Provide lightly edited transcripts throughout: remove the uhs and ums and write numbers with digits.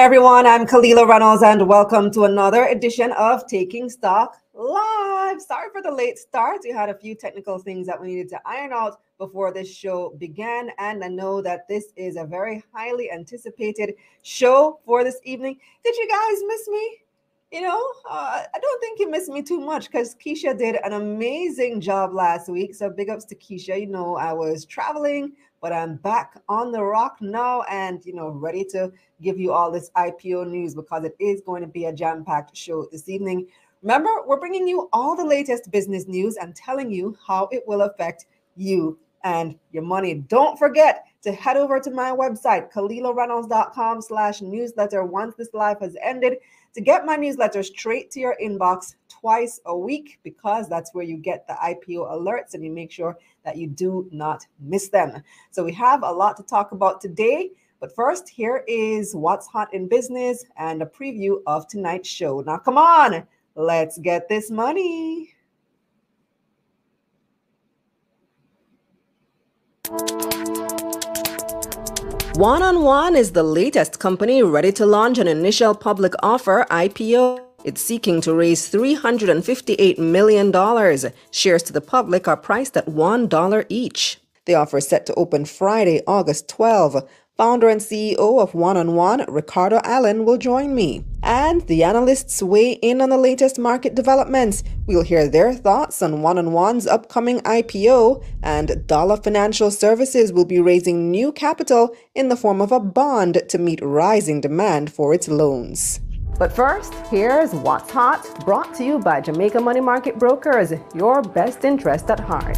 everyone, I'm Kalila Reynolds and welcome to another edition of Taking Stock Live. Sorry for the late start. We had a few technical things that we needed to iron out before this show began, and I know that this is a very highly anticipated show for this evening. Did you guys miss me? I don't think you missed me too much because Keisha did an amazing job last week. So big ups to Keisha. I was traveling, but I'm back on the rock now and, ready to give you all this IPO news because it is going to be a jam-packed show this evening. Remember, we're bringing you all the latest business news and telling you how it will affect you and your money. Don't forget to head over to my website, KalilaReynolds.com/newsletter once this live has ended to get my newsletter straight to your inbox twice a week, because that's where you get the IPO alerts and you make sure that you do not miss them. So we have a lot to talk about today. But first, here is what's hot in business and a preview of tonight's show. Now, come on, let's get this money. One-on-One is the latest company ready to launch an initial public offer IPO. It's seeking to raise $358 million. Shares to the public are priced at $1 each. The offer is set to open Friday, August 12. Founder and CEO of One-on-One, Ricardo Allen, will join me. And the analysts weigh in on the latest market developments. We'll hear their thoughts on One-on-One's upcoming IPO, and Dollar Financial Services will be raising new capital in the form of a bond to meet rising demand for its loans. But first, here's What's Hot, brought to you by Jamaica Money Market Brokers, your best interest at heart.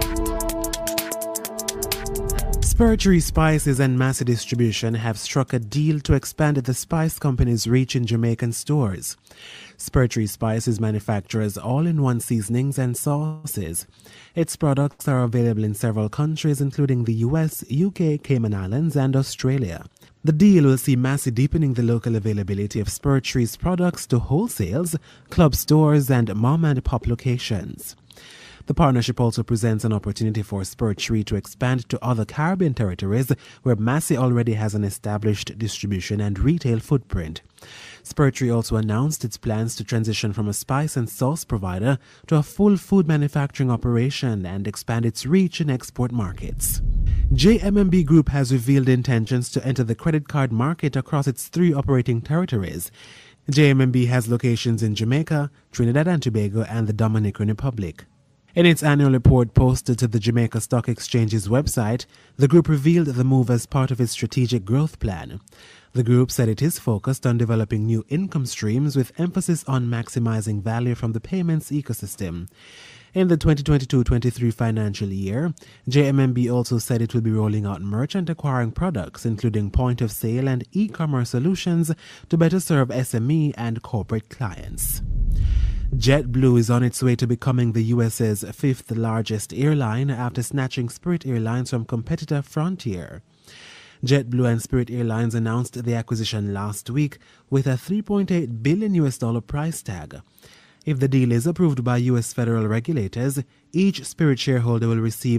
Spiritury Spices and Massey Distribution have struck a deal to expand the Spice Company's reach in Jamaican stores. Spiritury Spices manufactures all-in-one seasonings and sauces. Its products are available in several countries, including the US, UK, Cayman Islands, and Australia. The deal will see Massey deepening the local availability of Spiritury's products to wholesales, club stores, and mom-and-pop locations. The partnership also presents an opportunity for Spiritury to expand to other Caribbean territories where Massey already has an established distribution and retail footprint. Spiritury also announced its plans to transition from a spice and sauce provider to a full food manufacturing operation and expand its reach in export markets. JMMB Group has revealed intentions to enter the credit card market across its 3 operating territories. JMMB has locations in Jamaica, Trinidad and Tobago, and the Dominican Republic. In its annual report posted to the Jamaica Stock Exchange's website, the group revealed the move as part of its strategic growth plan. The group said it is focused on developing new income streams with emphasis on maximizing value from the payments ecosystem. In the 2022-23 financial year, JMMB also said it will be rolling out merchant acquiring products, including point-of-sale and e-commerce solutions to better serve SME and corporate clients. JetBlue is on its way to becoming the US's 5th largest airline after snatching Spirit Airlines from competitor Frontier. JetBlue and Spirit Airlines announced the acquisition last week with a $3.8 billion price tag. If the deal is approved by U.S. federal regulators, each Spirit shareholder will receive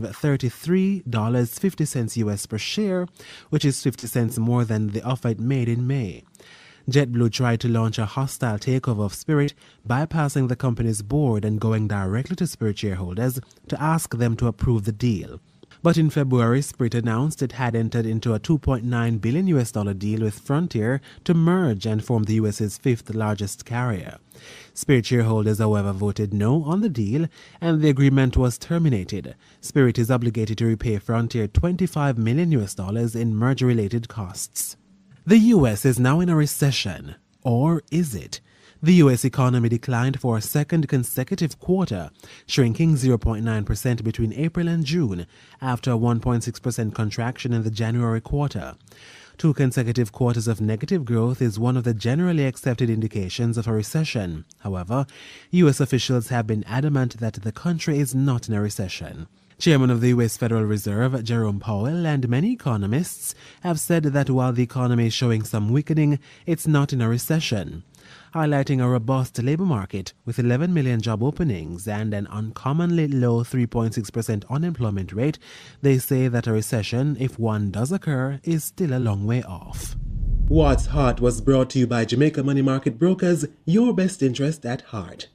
$33.50 US per share, which is 50 cents more than the offer it made in May. JetBlue tried to launch a hostile takeover of Spirit, bypassing the company's board and going directly to Spirit shareholders to ask them to approve the deal. But in February, Spirit announced it had entered into a $2.9 billion deal with Frontier to merge and form the US's 5th largest carrier. Spirit shareholders, however, voted no on the deal, and the agreement was terminated. Spirit is obligated to repay Frontier $25 million in merger-related costs. The U.S. is now in a recession, or is it? The U.S. economy declined for a second consecutive quarter, shrinking 0.9% between April and June, after a 1.6% contraction in the January quarter. 2 consecutive quarters of negative growth is one of the generally accepted indications of a recession. However, U.S. officials have been adamant that the country is not in a recession. Chairman of the U.S. Federal Reserve, Jerome Powell, and many economists have said that while the economy is showing some weakening, it's not in a recession. Highlighting a robust labor market with 11 million job openings and an uncommonly low 3.6% unemployment rate, they say that a recession, if one does occur, is still a long way off. What's Hot was brought to you by Jamaica Money Market Brokers, your best interest at heart.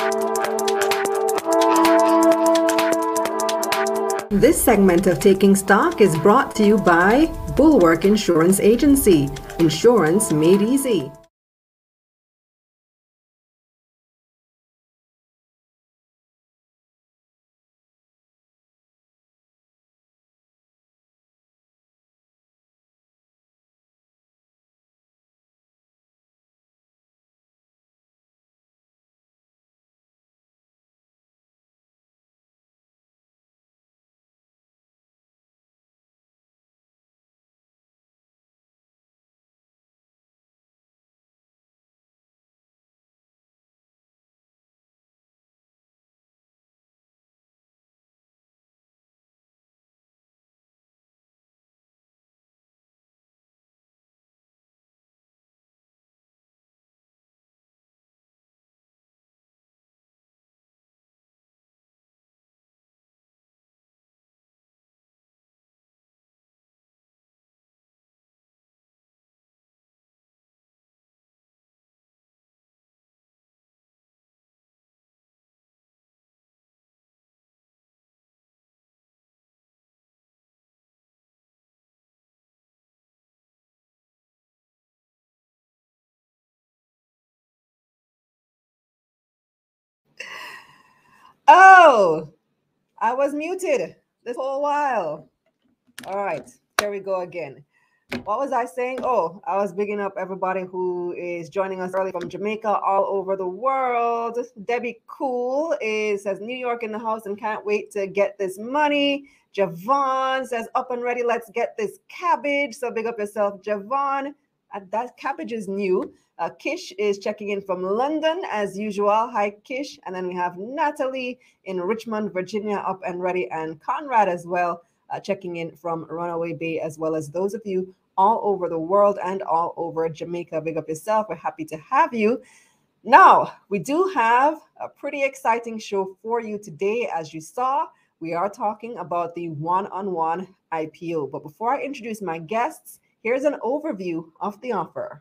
This segment of Taking Stock is brought to you by Bulwark Insurance Agency. Insurance made easy. Oh, I was muted this whole while. All right, here we go again. What was I saying? Oh, I was bigging up everybody who is joining us early from Jamaica, all over the world. Debbie Cool says New York in the house and can't wait to get this money. Javon says up and ready, let's get this cabbage. So big up yourself, Javon. That cabbage is new. Kish is checking in from London as usual. Hi, Kish. And then we have Natalie in Richmond, Virginia, up and ready, and Conrad as well. Checking in from Runaway Bay, as well as those of you all over the world and all over Jamaica. Big up yourself. We're happy to have you. Now, we do have a pretty exciting show for you today. As you saw, we are talking about the one-on-one IPO. But before I introduce my guests, here's an overview of the offer.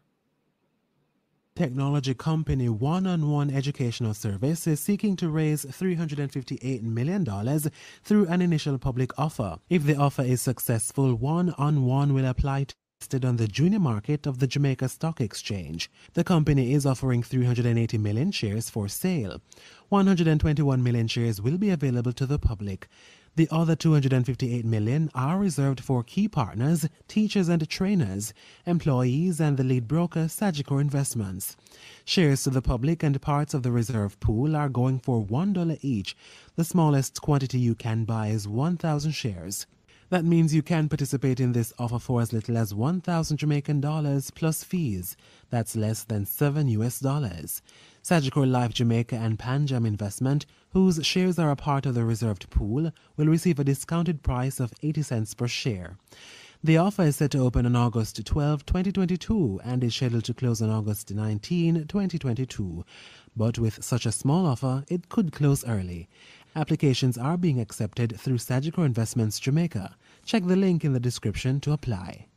Technology company One-on-One Educational Service is seeking to raise $358 million through an initial public offer. If the offer is successful, One-on-One will apply to listed on the junior market of the Jamaica Stock Exchange. The company is offering 380 million shares for sale. 121 million shares will be available to the public. The other 258 million are reserved for key partners, teachers and trainers, employees, and the lead broker, Sagicor Investments. Shares to the public and parts of the reserve pool are going for $1 each. The smallest quantity you can buy is 1,000 shares. That means you can participate in this offer for as little as 1,000 Jamaican dollars plus fees. That's less than $7 US. Sagicor Life Jamaica and Panjam Investment, whose shares are a part of the reserved pool, will receive a discounted price of 80 cents per share. The offer is set to open on August 12, 2022 and is scheduled to close on August 19, 2022. But with such a small offer, it could close early. Applications are being accepted through Sagicor Investments Jamaica. Check the link in the description to apply.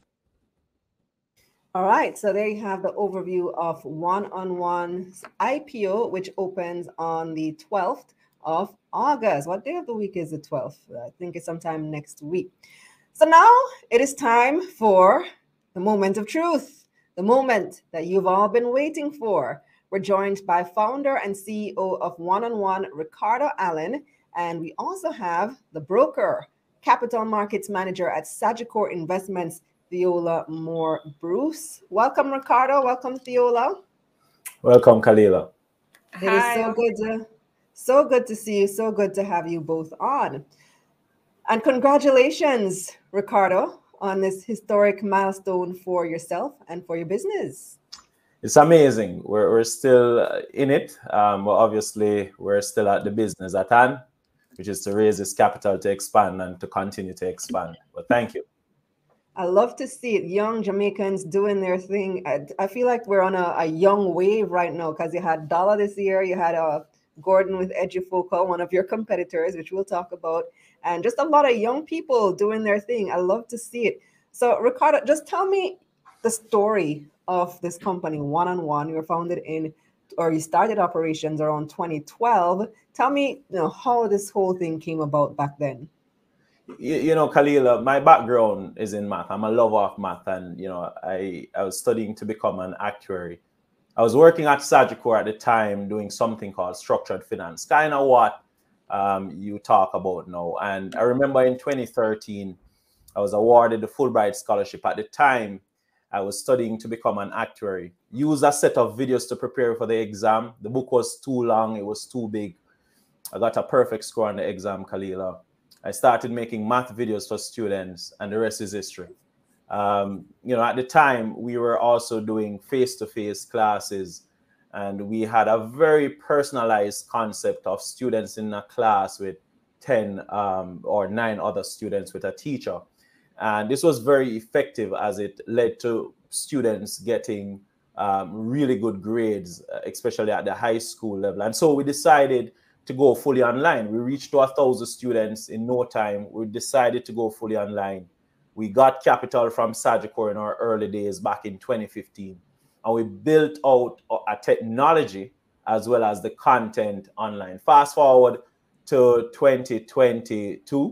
All right, so there you have the overview of One-on-One's IPO, which opens on the 12th of August. What day of the week is the 12th? I think it's sometime next week. So now it is time for the moment of truth, the moment that you've all been waiting for. We're joined by founder and CEO of One-on-One, Ricardo Allen, and we also have the broker, capital markets manager at Sagicor Investments, Theola Moore Bruce. Welcome, Ricardo. Welcome, Theola. Welcome, Kalila. It is so good to see you. So good to have you both on. And congratulations, Ricardo, on this historic milestone for yourself and for your business. It's amazing. We're still in it. Well, obviously, we're still at the business at hand, which is to raise this capital to expand and to continue to expand. But thank you. I love to see it. Young Jamaicans doing their thing. I feel like we're on a young wave right now because you had Dollar this year. You had Gordon with Edufocal, one of your competitors, which we'll talk about. And just a lot of young people doing their thing. I love to see it. So, Ricardo, just tell me the story of this company, One on One. You were founded you started operations around 2012. Tell me, how this whole thing came about back then. Khalila, my background is in math. I'm a lover of math, and I was studying to become an actuary. I was working at Sagicor at the time doing something called structured finance, kind of what you talk about now. And I remember in 2013, I was awarded the Fulbright Scholarship. At the time, I was studying to become an actuary. Used a set of videos to prepare for the exam. The book was too long. It was too big. I got a perfect score on the exam, Khalila. I started making math videos for students, and the rest is history. At the time, we were also doing face-to-face classes, and we had a very personalized concept of students in a class with 10 or 9 other students with a teacher. And this was very effective as it led to students getting really good grades, especially at the high school level. And so we decided to go fully online. We reached to 1,000 students in no time. We decided to go fully online. We got capital from Sagicor in our early days back in 2015. And we built out a technology as well as the content online. Fast forward to 2022.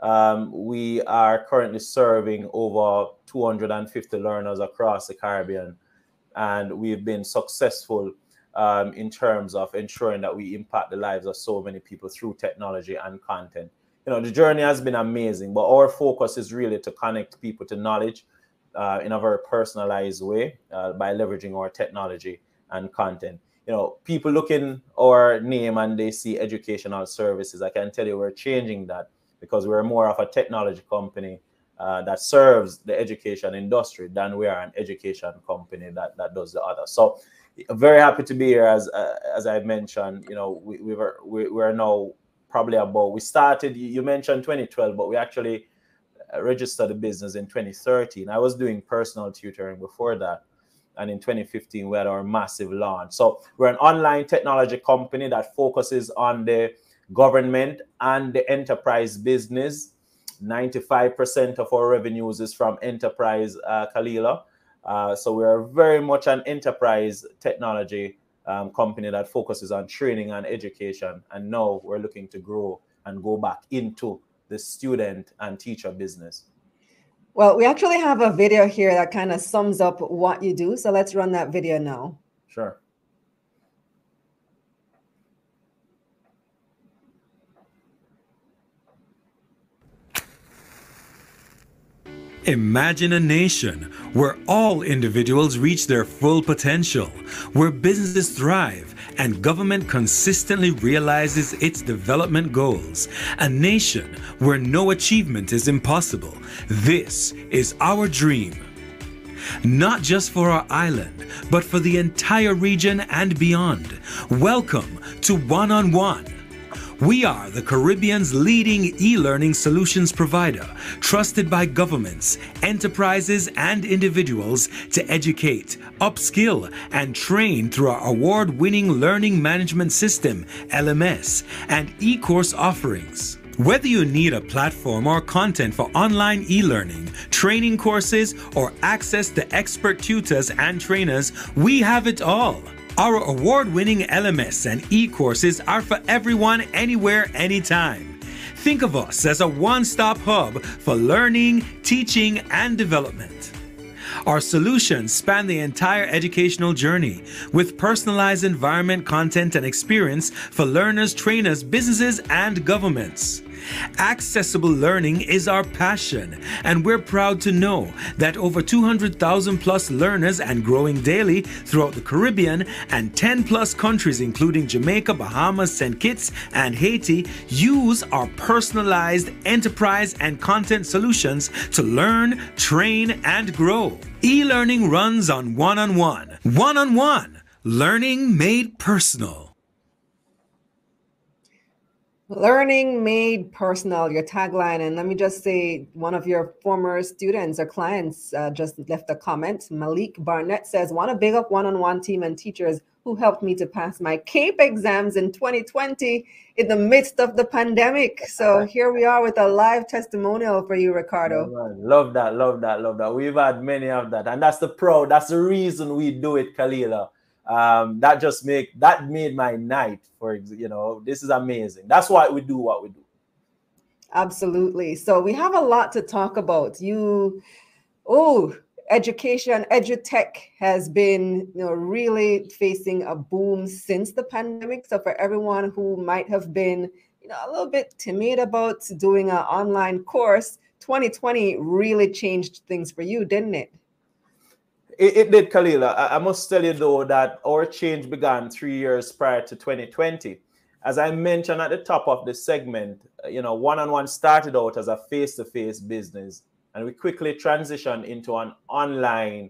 We are currently serving over 250 learners across the Caribbean, and we've been successful in terms of ensuring that we impact the lives of so many people through technology and content. The journey has been amazing, but our focus is really to connect people to knowledge in a very personalized way by leveraging our technology and content. People look in our name and they see educational services. I can tell you we're changing that, because we're more of a technology company that serves the education industry than we are an education company that does the other. So I'm very happy to be here. As I mentioned, we're now probably about, we started, you mentioned 2012, but we actually registered the business in 2013. I was doing personal tutoring before that. And in 2015, we had our massive launch. So we're an online technology company that focuses on the government and the enterprise business. 95% of our revenues is from enterprise, Khalila. So we're very much an enterprise technology company that focuses on training and education. And now we're looking to grow and go back into the student and teacher business. Well, we actually have a video here that kind of sums up what you do. So let's run that video now. Sure. Imagine a nation where all individuals reach their full potential, where businesses thrive and government consistently realizes its development goals. A nation where no achievement is impossible. This is our dream. Not just for our island, but for the entire region and beyond. Welcome to One on One. We are the Caribbean's leading e-learning solutions provider, trusted by governments, enterprises, and individuals to educate, upskill, and train through our award-winning learning management system, LMS, and e-course offerings. Whether you need a platform or content for online e-learning, training courses, or access to expert tutors and trainers, we have it all. Our award-winning LMS and e-courses are for everyone, anywhere, anytime. Think of us as a one-stop hub for learning, teaching, and development. Our solutions span the entire educational journey with personalized environment, content, and experience for learners, trainers, businesses, and governments. Accessible learning is our passion, and we're proud to know that over 200,000 plus learners and growing daily throughout the Caribbean and 10 plus countries including Jamaica, Bahamas, St. Kitts, and Haiti use our personalized enterprise and content solutions to learn, train, and grow. E-learning runs on One on One. One on One. Learning made personal. Learning made personal, your tagline. And let me just say, one of your former students or clients just left a comment. Malik Barnett says, want to big up one-on-one team and teachers who helped me to pass my CAPE exams in 2020 in the midst of the pandemic. So here we are with a live testimonial for you, Ricardo. Yeah, love that, love that, love that. We've had many of that. And that's the reason we do it, Kalila. That made my night. This is amazing. That's why we do what we do. Absolutely. So we have a lot to talk about. Education, edutech has been really facing a boom since the pandemic. So for everyone who might have been a little bit timid about doing an online course, 2020 really changed things for you, didn't it? It did, Kalila. I must tell you, though, that our change began 3 years prior to 2020. As I mentioned at the top of the segment, one-on-one started out as a face-to-face business, and we quickly transitioned into an online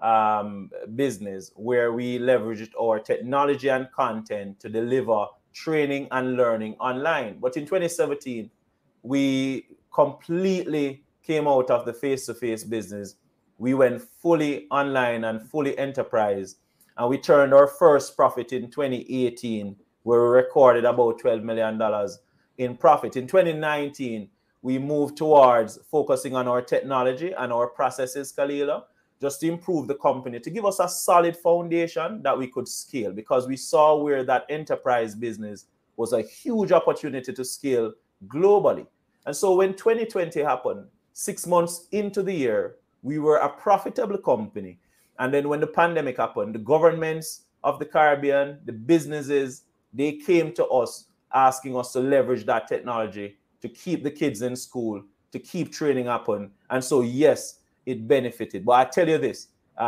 business where we leveraged our technology and content to deliver training and learning online. But in 2017, we completely came out of the face-to-face business. We went fully online and fully enterprise, and we turned our first profit in 2018, where we recorded about $12 million in profit. In 2019, we moved towards focusing on our technology and our processes, Kalila, just to improve the company, to give us a solid foundation that we could scale, because we saw where that enterprise business was a huge opportunity to scale globally. And so when 2020 happened, 6 months into the year, we were a profitable company. And then when the pandemic happened, the governments of the Caribbean, the businesses, they came to us asking us to leverage that technology to keep the kids in school, to keep training happen. And so, yes, it benefited. But I tell you this,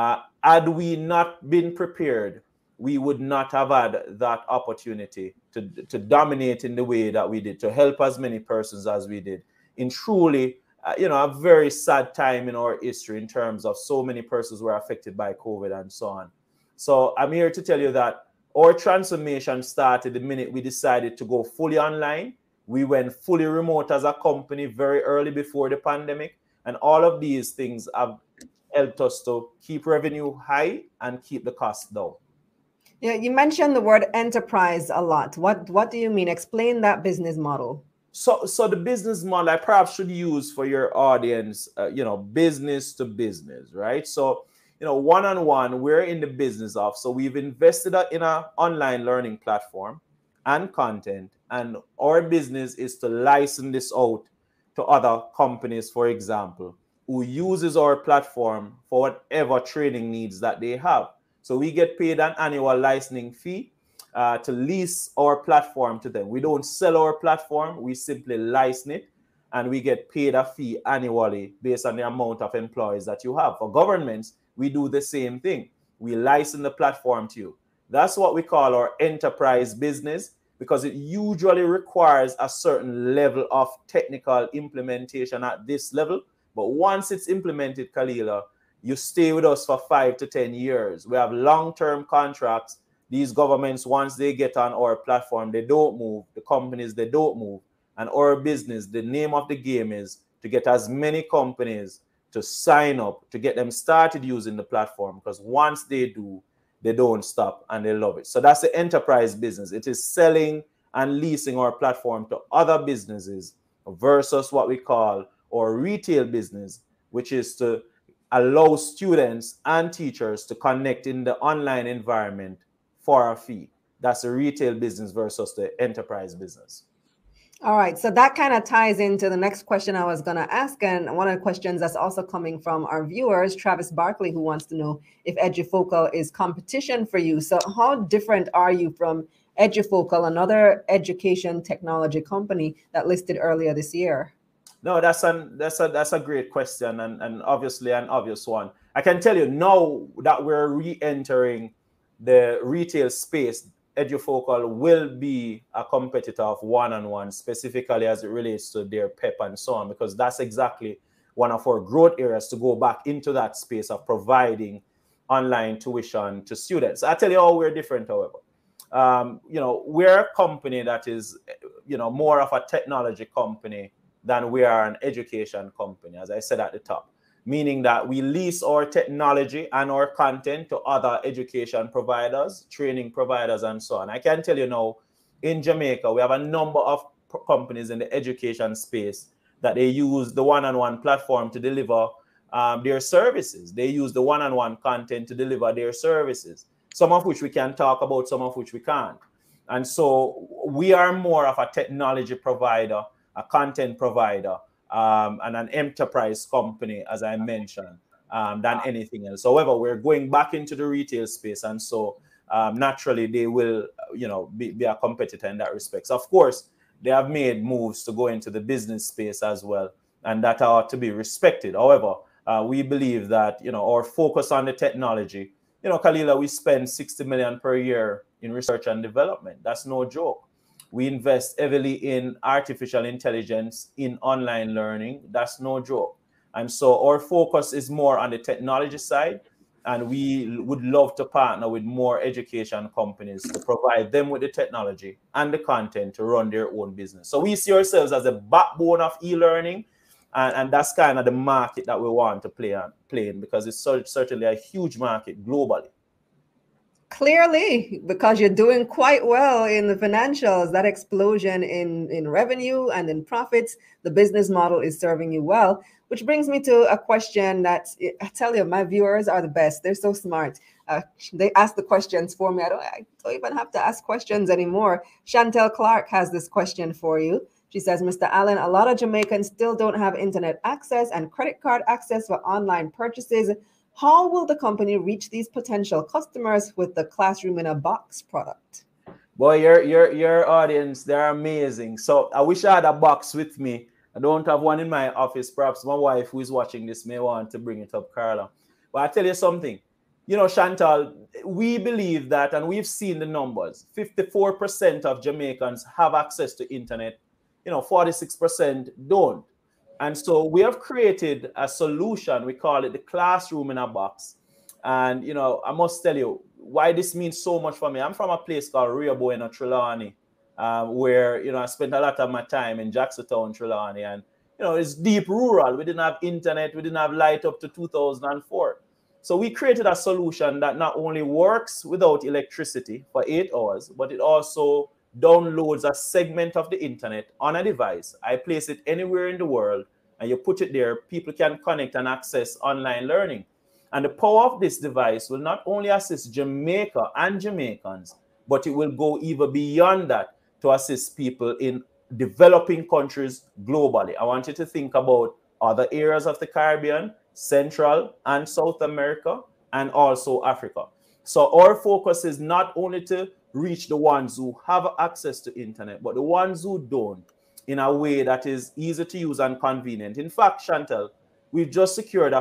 had we not been prepared, we would not have had that opportunity to dominate in the way that we did, to help as many persons as we did. In truly, a very sad time in our history in terms of so many persons were affected by COVID and so on. So I'm here to tell you that our transformation started the minute we decided to go fully online. We went fully remote as a company very early before the pandemic. And all of these things have helped us to keep revenue high and keep the costs down. Yeah, you mentioned the word enterprise a lot. What do you mean? Explain that business model. So the business model I perhaps should use for your audience, business to business, right? So, one-on-one, we're in the business of, so we've invested in an online learning platform and content, and our business is to license this out to other companies, for example, who uses our platform for whatever training needs that they have. So we get paid an annual licensing fee to lease our platform to them. We don't sell our platform, we simply license it, and we get paid a fee annually based on the amount of employees that you have. For governments, we do the same thing. We license the platform to you. That's what we call our enterprise business, because it usually requires a certain level of technical implementation at this level. But once it's implemented, Kalila, you stay with us for 5 to 10 years. We have long-term contracts. These governments, once they get on our platform, they don't move. The companies, they don't move. And our business, the name of the game is to get as many companies to sign up, to get them started using the platform. Because once they do, they don't stop and they love it. So that's the enterprise business. It is selling and leasing our platform to other businesses versus what we call our retail business, which is to allow students and teachers to connect in the online environment for a fee. That's the retail business versus the enterprise business. All right, so that kind of ties into the next question I was going to ask. And one of the questions that's also coming from our viewers, Travis Barkley, who wants to know if Edufocal is competition for you. So how different are you from Edufocal, another education technology company that listed earlier this year? No, that's a great question, and obviously an obvious one. I can tell you now that we're re-entering the retail space, Edufocal will be a competitor of one-on-one, specifically as it relates to their PEP and so on, because that's exactly one of our growth areas, to go back into that space of providing online tuition to students. I'll tell you how we're different, however. you know, we're a company that is, you know, more of a technology company than we are an education company, as I said at the top, meaning that we lease our technology and our content to other education providers, training providers, and so on. I can tell you now, in Jamaica, we have a number of companies in the education space that they use the one-on-one platform to deliver their services. They use the one-on-one content to deliver their services, some of which we can talk about, some of which we can't. And so we are more of a technology provider, a content provider, and an enterprise company, as I mentioned, than anything else. However, we're going back into the retail space, and so naturally they will, you know, be a competitor in that respect. So of course, they have made moves to go into the business space as well, and that ought to be respected. However, we believe that, you know, our focus on the technology, you know, Kalila, we spend 60 million per year in research and development. That's no joke. We invest heavily in artificial intelligence, in online learning. That's no joke. And so our focus is more on the technology side, and we would love to partner with more education companies to provide them with the technology and the content to run their own business. So we see ourselves as a backbone of e-learning, and that's kind of the market that we want to play in, because it's certainly a huge market globally. Clearly, because you're doing quite well in the financials, that explosion in revenue and in profits, the business model is serving you well, which brings me to a question that I tell you, my viewers are the best. They're so smart. They ask the questions for me. I don't even have to ask questions anymore. Chantel Clark has this question for you. She says, Mr. Allen, a lot of Jamaicans still don't have internet access and credit card access for online purchases. How will the company reach these potential customers with the Classroom in a Box product? Boy, your audience, they're amazing. So I wish I had a box with me. I don't have one in my office. Perhaps my wife, who is watching this, may want to bring it up, Carla. But I tell you something. You know, Chantal, we believe that, and we've seen the numbers, 54% of Jamaicans have access to internet. You know, 46% don't. And so we have created a solution. We call it the Classroom in a Box. And, you know, I must tell you why this means so much for me. I'm from a place called Rehoboam, Trelawney, where, you know, I spent a lot of my time in Jacksontown, Trelawney. And, you know, it's deep rural. We didn't have internet. We didn't have light up to 2004. So we created a solution that not only works without electricity for 8 hours, but it also downloads a segment of the internet on a device. I place it anywhere in the world, and you put it there. People can connect and access online learning. And the power of this device will not only assist Jamaica and Jamaicans, but it will go even beyond that to assist people in developing countries globally. I want you to think about other areas of the Caribbean, Central and South America, and also Africa. So our focus is not only to reach the ones who have access to internet, but the ones who don't, in a way that is easy to use and convenient. In fact, Chantal, we've just secured a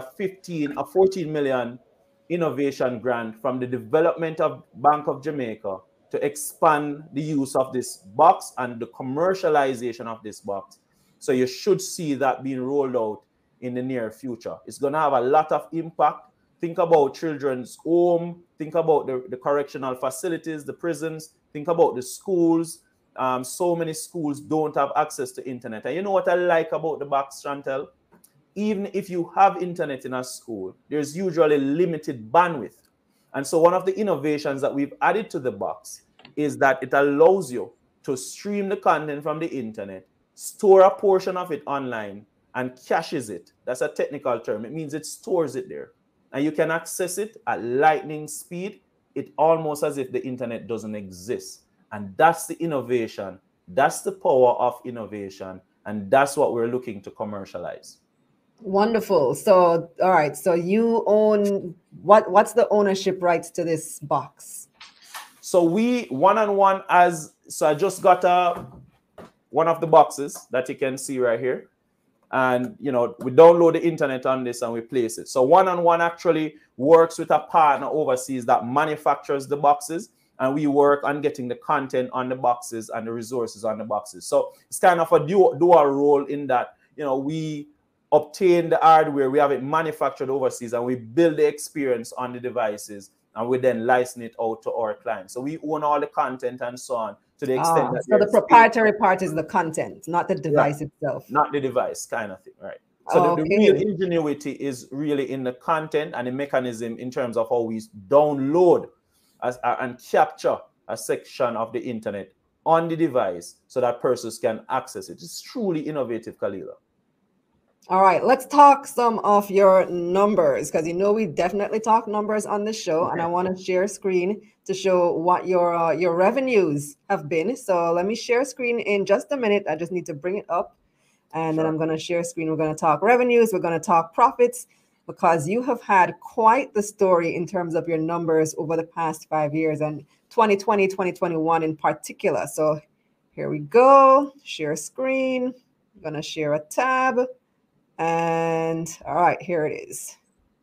14 million innovation grant from the Development of Bank of Jamaica to expand the use of this box and the commercialization of this box. So you should see that being rolled out in the near future. It's going to have a lot of impact. Think about children's home. Think about the correctional facilities, the prisons. Think about the schools. So many schools don't have access to internet. And you know what I like about the box, Chantal? Even if you have internet in a school, there's usually limited bandwidth. And so one of the innovations that we've added to the box is that it allows you to stream the content from the internet, store a portion of it online, and caches it. That's a technical term. It means it stores it there. And you can access it at lightning speed. It's almost as if the internet doesn't exist. And that's the innovation. That's the power of innovation. And that's what we're looking to commercialize. Wonderful. So, all right. So you own, what's the ownership rights to this box? So we one-on-one so I just got one of the boxes that you can see right here. And, you know, we download the internet on this and we place it. So one-on-one actually works with a partner overseas that manufactures the boxes. And we work on getting the content on the boxes and the resources on the boxes. So it's kind of a dual role in that, you know, we obtain the hardware, we have it manufactured overseas, and we build the experience on the devices. and we then license it out to our clients. So we own all the content and so on to the extent that so the proprietary part is the content, not the device itself. Not the device kind of thing, right? So the real ingenuity is really in the content and the mechanism in terms of how we download and capture a section of the internet on the device so that persons can access it. It's truly innovative, Kalila. All right, let's talk some of your numbers, because you know we definitely talk numbers on the show, and I want to share screen to show what your revenues have been. So let me share screen in just a minute. I just need to bring it up, and then I'm going to share screen. We're going to talk revenues. We're going to talk profits, because you have had quite the story in terms of your numbers over the past 5 years, and 2020, 2021 in particular. So here we go. Share screen. I'm going to share a tab. And all right, here it is.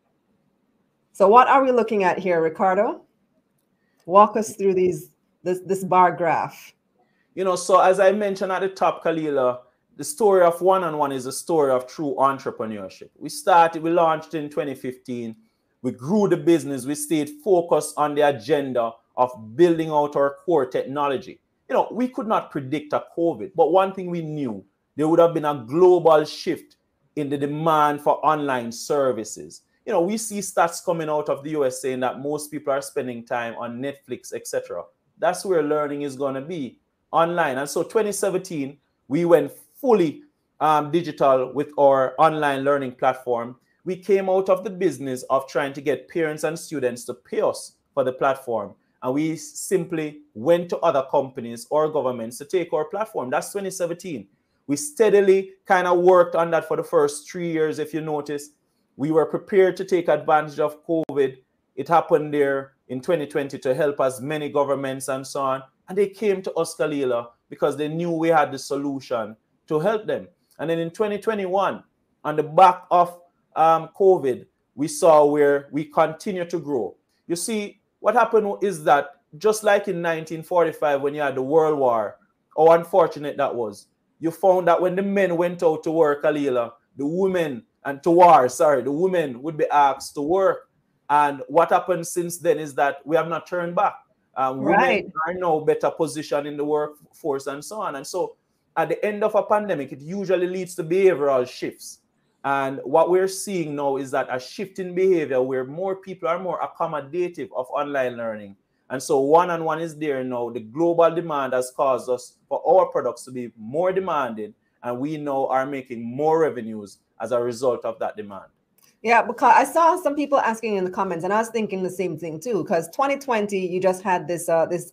So what are we looking at here, Ricardo? Walk us through this bar graph. You know, so as I mentioned at the top, Kalila, the story of One-on-One is a story of true entrepreneurship. We launched in 2015. We grew the business. We stayed focused on the agenda of building out our core technology. You know, we could not predict a COVID, but one thing we knew, there would have been a global shift in the demand for online services. You know, we see stats coming out of the US saying that most people are spending time on Netflix, etc. That's where learning is going to be, online. And so 2017, we went fully digital with our online learning platform. We came out of the business of trying to get parents and students to pay us for the platform. And we simply went to other companies or governments to take our platform. That's 2017. We steadily kind of worked on that for the first 3 years. If you notice, we were prepared to take advantage of COVID. It happened there in 2020 to help as many governments and so on. And they came to us, Kalila, because they knew we had the solution to help them. And then in 2021, on the back of COVID, we saw where we continue to grow. You see, what happened is that just like in 1945, when you had the World War, how unfortunate that was. You found that when the men went out to work, Kalila, the women would be asked to work. And what happened since then is that we have not turned back. Women are now better positioned in the workforce and so on. And so at the end of a pandemic, it usually leads to behavioral shifts. And what we're seeing now is that a shift in behavior where more people are more accommodative of online learning. And so One-on-One is there now. The global demand has caused us for our products to be more demanded, and we now are making more revenues as a result of that demand. Yeah, because I saw some people asking in the comments, and I was thinking the same thing too. Because 2020, you just had this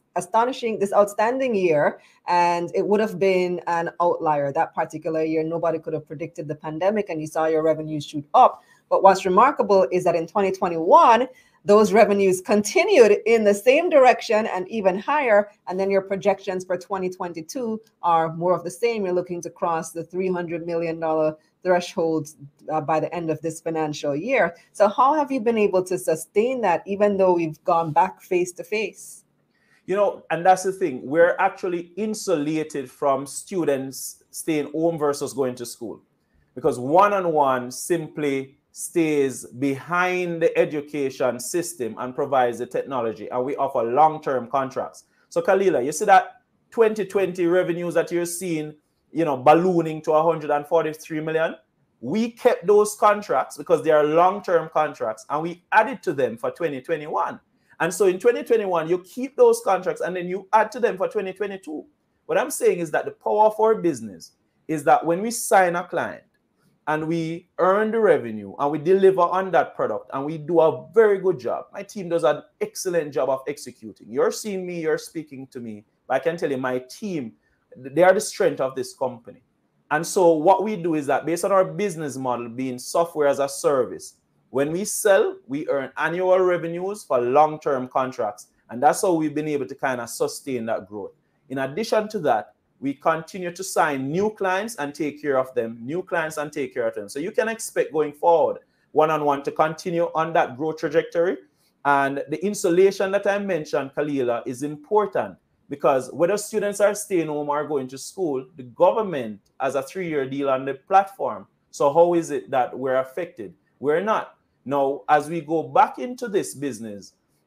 outstanding year, and it would have been an outlier. That particular year, nobody could have predicted the pandemic, and you saw your revenues shoot up. But what's remarkable is that in 2021, those revenues continued in the same direction and even higher. And then your projections for 2022 are more of the same. You're looking to cross the $300 million threshold by the end of this financial year. So how have you been able to sustain that, even though we've gone back face to face? You know, and that's the thing. We're actually insulated from students staying home versus going to school, because One-on-One simply stays behind the education system and provides the technology, and we offer long-term contracts. So Kalila, you see that 2020 revenues that you're seeing, you know, ballooning to 143 million. We kept those contracts because they are long-term contracts, and we added to them for 2021. And so in 2021, you keep those contracts and then you add to them for 2022. What I'm saying is that the power of our business is that when we sign a client, and we earn the revenue and we deliver on that product and we do a very good job. My team does an excellent job of executing. You're seeing me, you're speaking to me, but I can tell you my team, they are the strength of this company. And so what we do is that based on our business model being software as a service, when we sell, we earn annual revenues for long-term contracts. And that's how we've been able to kind of sustain that growth. In addition to that, we continue to sign new clients and take care of them, new clients and take care of them. So you can expect going forward, One-on-One to continue on that growth trajectory. And the insulation that I mentioned, Kalila, is important because whether students are staying home or going to school, the government has a 3-year deal on the platform. So how is it that we're affected? We're not. Now, as we go back into this business,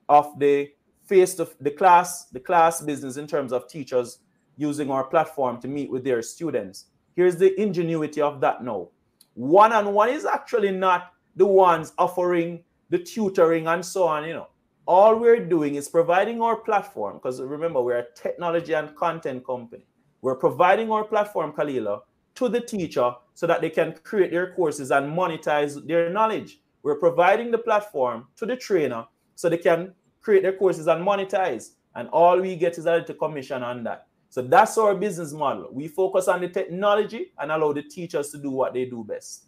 of the the class business in terms of teachers using our platform to meet with their students. Here's the ingenuity of that now. One-on-one is actually not the ones offering the tutoring and so on, you know. All we're doing is providing our platform, because remember, we're a technology and content company. We're providing our platform, Kalila, to the teacher so that they can create their courses and monetize their knowledge. We're providing the platform to the trainer so they can create their courses and monetize. And all we get is a little commission on that. So that's our business model. We focus on the technology and allow the teachers to do what they do best.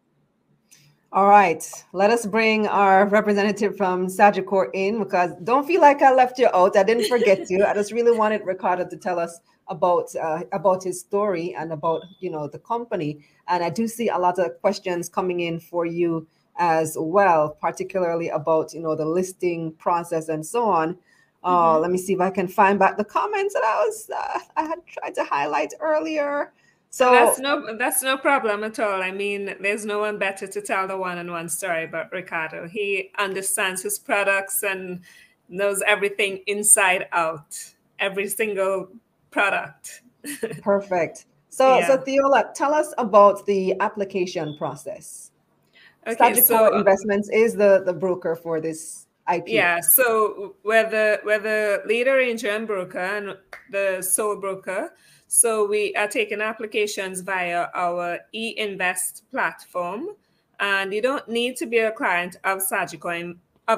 All right, let us bring our representative from Sagicor in, because don't feel like I left you out. I didn't forget you. I just really wanted Ricardo to tell us about his story and about, you know, the company. And I do see a lot of questions coming in for you as well, particularly about, you know, the listing process and so on. Let me see if I can find back the comments that I had tried to highlight earlier. So that's no problem at all. I mean, there's no one better to tell the one-on-one story about Ricardo. He understands his products and knows everything inside out, every single product. Perfect. So, yeah. So Theola, tell us about the application process. Okay, Sagicor Investments is the broker for this IPO. Yeah, so we're the lead arranger and broker and the sole broker. So we are taking applications via our eInvest platform, and you don't need to be a client of Sagicor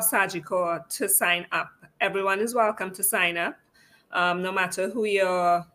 to sign up. Everyone is welcome to sign up, no matter who your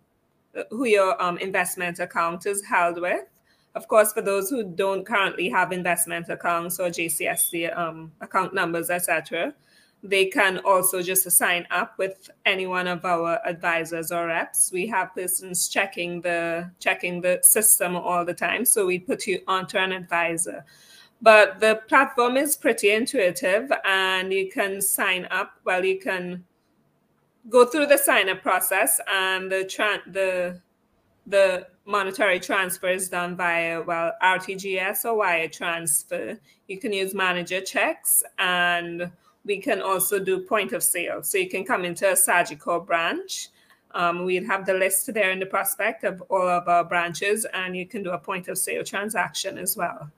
investment account is held with. Of course, for those who don't currently have investment accounts or JCSC account numbers, etc., they can also just sign up with any one of our advisors or reps. We have persons checking the system all the time, so we put you onto an advisor. But the platform is pretty intuitive, and you can sign up. Well, you can go through the sign up process, and the monetary transfer is done via, well, RTGS or wire transfer. You can use manager checks, and we can also do point of sale. So you can come into a Sagicor branch. We'd have the list there in the prospect of all of our branches, and you can do a point of sale transaction as well.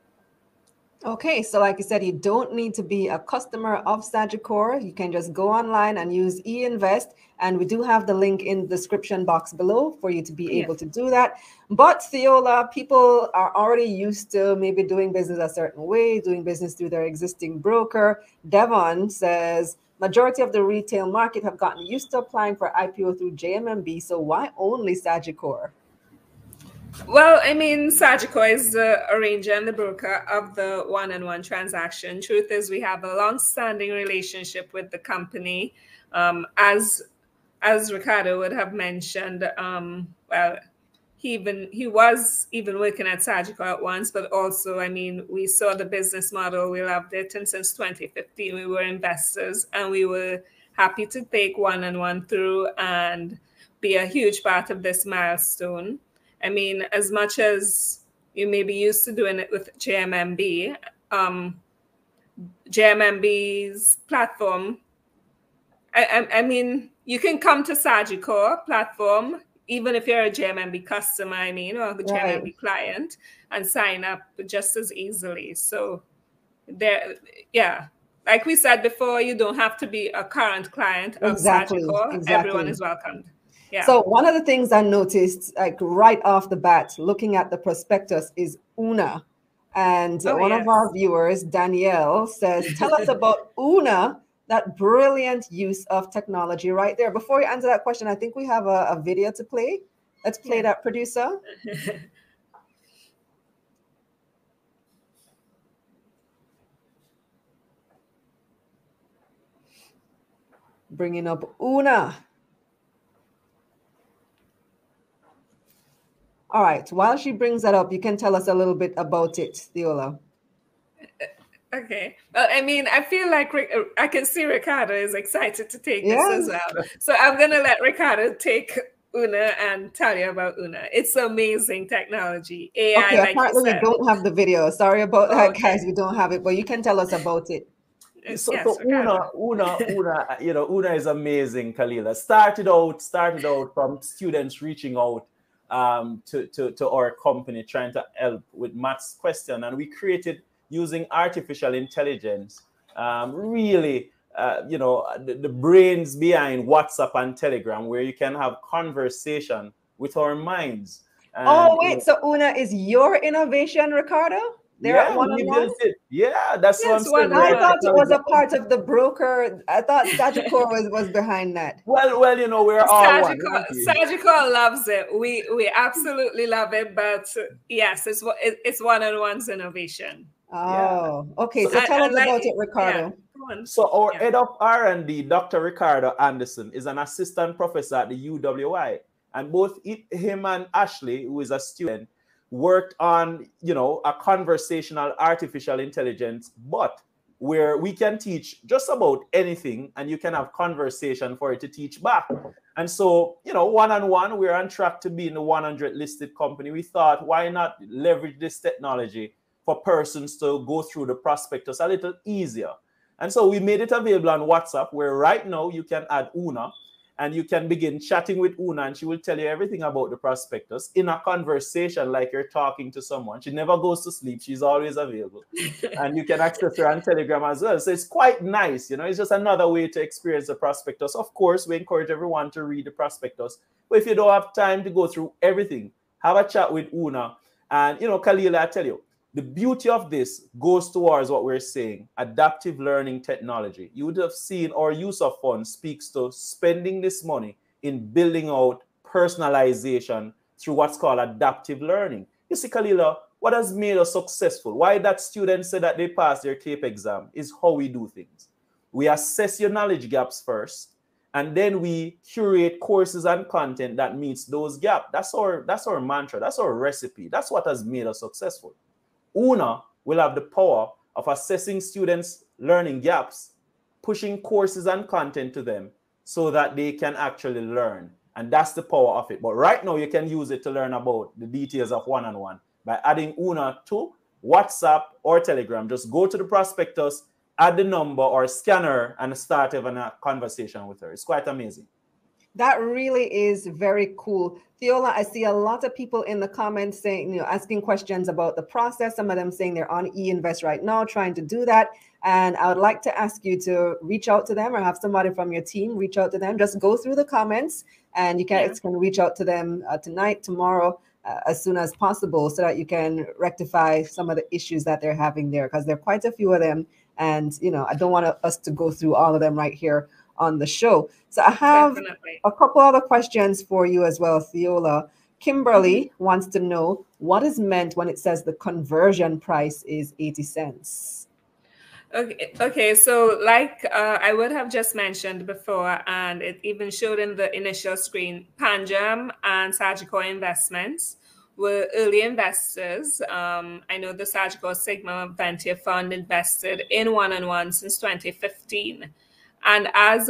Okay, so like you said, you don't need to be a customer of Sagicor. You can just go online and use eInvest, and we do have the link in the description box below for you to be able to do that. But Theola, people are already used to maybe doing business a certain way, doing business through their existing broker. Devon says, majority of the retail market have gotten used to applying for IPO through JMMB, so why only Sagicor? Well, I mean, Sagicor is the arranger and the broker of the one-on-one transaction. Truth is, we have a long-standing relationship with the company. As Ricardo would have mentioned, well, he was even working at Sagicor at once, but also, I mean, we saw the business model, we loved it, and since 2015, we were investors, and we were happy to take one-on-one through and be a huge part of this milestone. I mean, as much as you may be used to doing it with JMMB, JMMB's platform, I mean, you can come to Sagicor platform, even if you're a JMMB customer, I mean, or a JMMB client, and sign up just as easily. So there, yeah, like we said before, you don't have to be a current client of Sagicor. Everyone is welcomed. Yeah. So one of the things I noticed, like right off the bat, looking at the prospectus, is Una. And one of our viewers, Danielle, says, tell us about Una, that brilliant use of technology right there. Before you answer that question, I think we have a video to play. Let's play that, producer. Bringing up Una. All right. While she brings that up, you can tell us a little bit about it, Theola. Okay. Well, I mean, I feel like I can see Ricardo is excited to take this as well. So I'm going to let Ricardo take Una and tell you about Una. It's amazing technology. AI, okay, apparently we don't have the video. Sorry about that, guys. We don't have it, but you can tell us about it. So, Yes, so Ricardo. Una, Una is amazing, Kalila. Started out from students reaching out to our company, trying to help with maths question, and we created using artificial intelligence, really, the brains behind WhatsApp and Telegram, where you can have conversation with our minds. Oh, And wait. So Una is your innovation, Ricardo? They're at yeah, we one-on-one? built it. Yeah, that's what I'm Yes, saying. one on I We're a one. thought it was technology a part of the broker. I thought Sagicor was behind that. Well, we're all one, aren't we? Surgical loves it. We absolutely love it. But yes, it's one on one's innovation. Yeah. Oh, okay. So, So tell us And like, about it, yeah, Ricardo. go on. so our Yeah. head of R&D, Dr. Ricardo Anderson, is an assistant professor at the UWI, and both him and Ashley, who is a student, worked on a conversational artificial intelligence, but where we can teach just about anything, and you can have conversation for it to teach back. And so, one-on-one, we're on track to be in the 100 listed company. We thought, why not leverage this technology for persons to go through the prospectus a little easier? And so we made it available on WhatsApp, where right now you can add Una and you can begin chatting with Una, and she will tell you everything about the prospectus in a conversation like you're talking to someone. She never goes to sleep. She's always available. And you can access her on Telegram as well. So it's quite nice. It's just another way to experience the prospectus. Of course, we encourage everyone to read the prospectus. But if you don't have time to go through everything, have a chat with Una. And, Kalila, I tell you, the beauty of this goes towards what we're saying, adaptive learning technology. You would have seen our use of funds speaks to spending this money in building out personalization through what's called adaptive learning. You see, Kalila, what has made us successful, why that students say that they pass their CAPE exam, is how we do things. We assess your knowledge gaps first, and then we curate courses and content that meets those gaps. That's our mantra. That's our recipe. That's what has made us successful. Una will have the power of assessing students' learning gaps, pushing courses and content to them so that they can actually learn. And that's the power of it. But right now, you can use it to learn about the details of one-on-one by adding Una to WhatsApp or Telegram. Just go to the prospectus, add the number or scanner, and start having a conversation with her. It's quite amazing. That really is very cool. Theola, I see a lot of people in the comments saying, asking questions about the process. Some of them saying they're on eInvest right now, trying to do that. And I would like to ask you to reach out to them or have somebody from your team reach out to them. Just go through the comments and you can reach out to them tonight, tomorrow, as soon as possible so that you can rectify some of the issues that they're having there, because there are quite a few of them. And, I don't want us to go through all of them right here on the show. So I have a couple other questions for you as well, Theola. Kimberly wants to know what is meant when it says the conversion price is 80 cents. Okay. So like I would have just mentioned before, and it even showed in the initial screen, Panjam and Sagicor Investments were early investors. I know the Sagicor Sigma Venture Fund invested in one-on-one since 2015. And as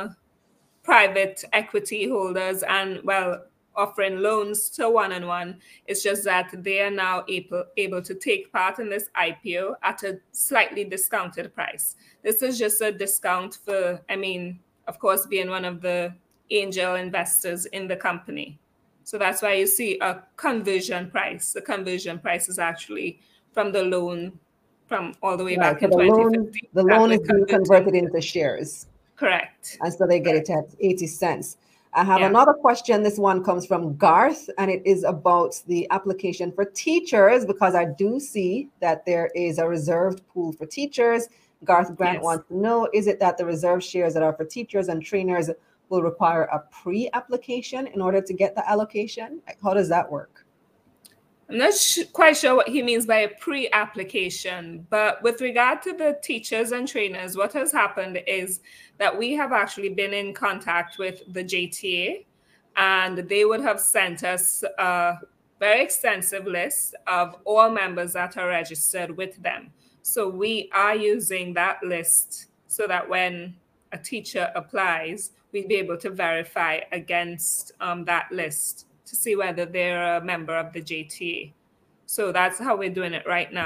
private equity holders and, offering loans to one-on-one, it's just that they are now able to take part in this IPO at a slightly discounted price. This is just a discount for, of course, being one of the angel investors in the company. So that's why you see a conversion price. The conversion price is actually from the loan from all the way back in 2015. The loan is being converted into shares. Correct. And so they get it at 80 cents. I have another question. This one comes from Garth, and it is about the application for teachers, because I do see that there is a reserved pool for teachers. Garth Grant wants to know, is it that the reserved shares that are for teachers and trainers will require a pre-application in order to get the allocation? How does that work? I'm not quite sure what he means by a pre-application, but with regard to the teachers and trainers, what has happened is that we have actually been in contact with the JTA, and they would have sent us a very extensive list of all members that are registered with them. So we are using that list so that when a teacher applies, we'd be able to verify against that list to see whether they're a member of the JTA. So that's how we're doing it right now.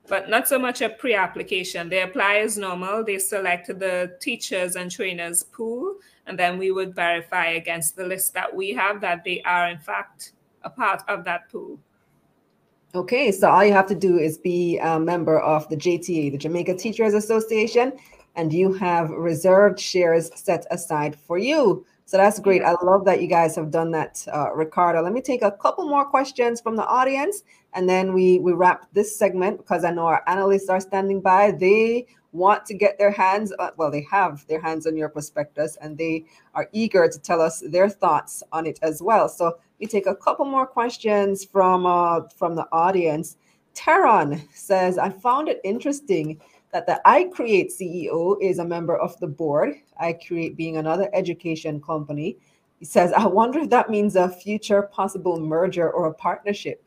but not so much a pre-application. They apply as normal. They select the teachers and trainers pool, and then we would verify against the list that we have that they are in fact a part of that pool. Okay, so all you have to do is be a member of the JTA, the Jamaica Teachers Association, and you have reserved shares set aside for you. So that's great. I love that you guys have done that, Ricardo. Let me take a couple more questions from the audience, and then we wrap this segment because I know our analysts are standing by. They want to get their hands, well, they have their hands on your prospectus, and they are eager to tell us their thoughts on it as well. So we take a couple more questions from the audience. Teron says, I found it interesting that the iCreate CEO is a member of the board, iCreate being another education company. He says, I wonder if that means a future possible merger or a partnership.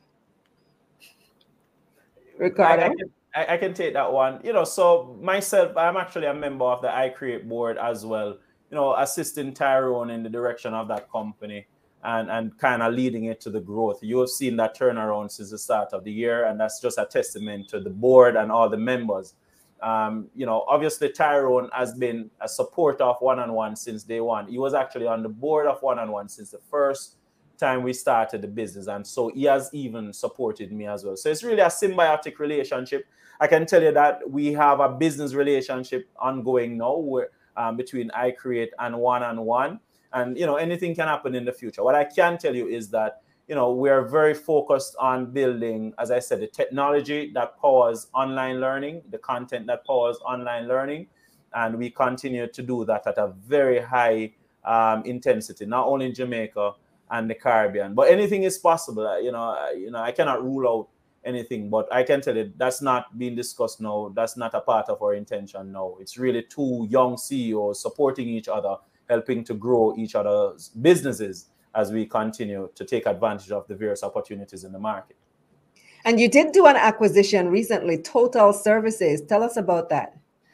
Ricardo? I can take that one. You know, so myself, I'm actually a member of the iCreate board as well, you know, assisting Tyrone in the direction of that company and kind of leading it to the growth. You have seen that turnaround since the start of the year, and that's just a testament to the board and all the members. You know, obviously Tyrone has been a supporter of One-on-One since day one. He was actually on the board of One-on-One since the first time we started the business, and so he has even supported me as well. So it's really a symbiotic relationship. I can tell you that we have a business relationship ongoing now where, between iCreate and One-on-One, and you know, anything can happen in the future. What I can tell you is that, you know, we are very focused on building, as I said, the technology that powers online learning, the content that powers online learning, and we continue to do that at a very high intensity, not only in Jamaica and the Caribbean, but anything is possible. You know, I cannot rule out anything, but I can tell you that's not being discussed now. That's not a part of our intention now. It's really two young CEOs supporting each other, helping to grow each other's businesses as we continue to take advantage of the various opportunities in the market. And you did do an acquisition recently, Total Services. Tell us about that.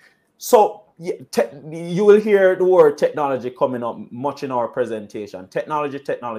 So you will hear the word technology coming up much in our presentation. Technology.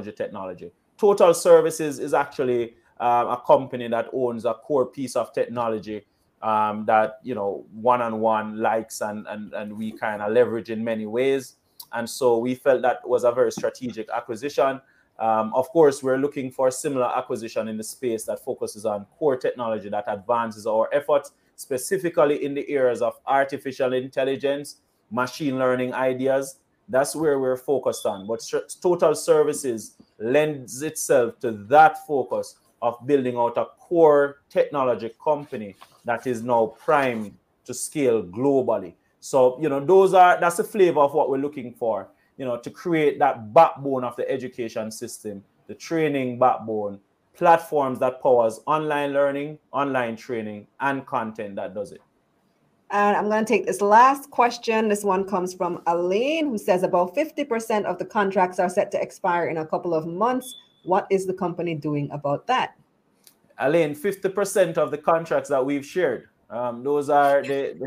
Total Services is actually a company that owns a core piece of technology that, you know, One-on-One likes and we kind of leverage in many ways. And so we felt that was a very strategic acquisition. Of course, we're looking for a similar acquisition in the space that focuses on core technology that advances our efforts, specifically in the areas of artificial intelligence, machine learning ideas. That's where we're focused on. But Total Services lends itself to that focus of building out a core technology company that is now primed to scale globally. So, you know, that's the flavor of what we're looking for, you know, to create that backbone of the education system, the training backbone, platforms that powers online learning, online training, and content that does it. And I'm going to take this last question. This one comes from Elaine, who says about 50% of the contracts are set to expire in a couple of months. What is the company doing about that? Elaine, 50% of the contracts that we've shared, those are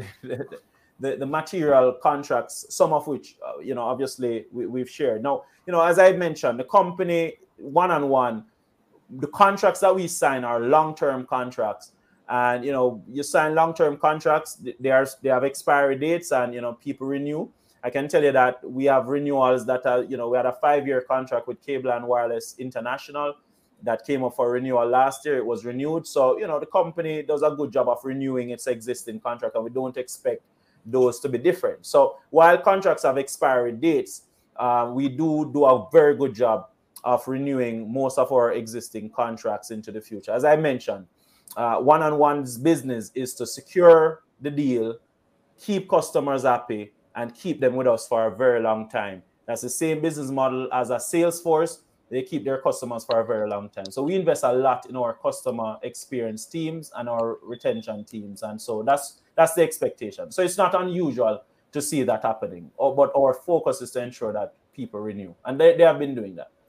the material contracts, some of which, you know, obviously we've shared. Now, you know, as I mentioned, the company One-on-One, the contracts that we sign are long-term contracts. And, you know, you sign long-term contracts, they have expiry dates and, you know, people renew. I can tell you that we have renewals that are, you know, we had a 5-year contract with Cable and Wireless International that came up for renewal last year. It was renewed. So, you know, the company does a good job of renewing its existing contract, and we don't expect those to be different. So while contracts have expiry dates, we do a very good job of renewing most of our existing contracts into the future. As I mentioned, One-on-One's business is to secure the deal, keep customers happy, and keep them with us for a very long time. That's the same business model as a Salesforce. They keep their customers for a very long time. So we invest a lot in our customer experience teams and our retention teams. And so that's the expectation. So it's not unusual to see that happening. But our focus is to ensure that people renew. And they have been doing that.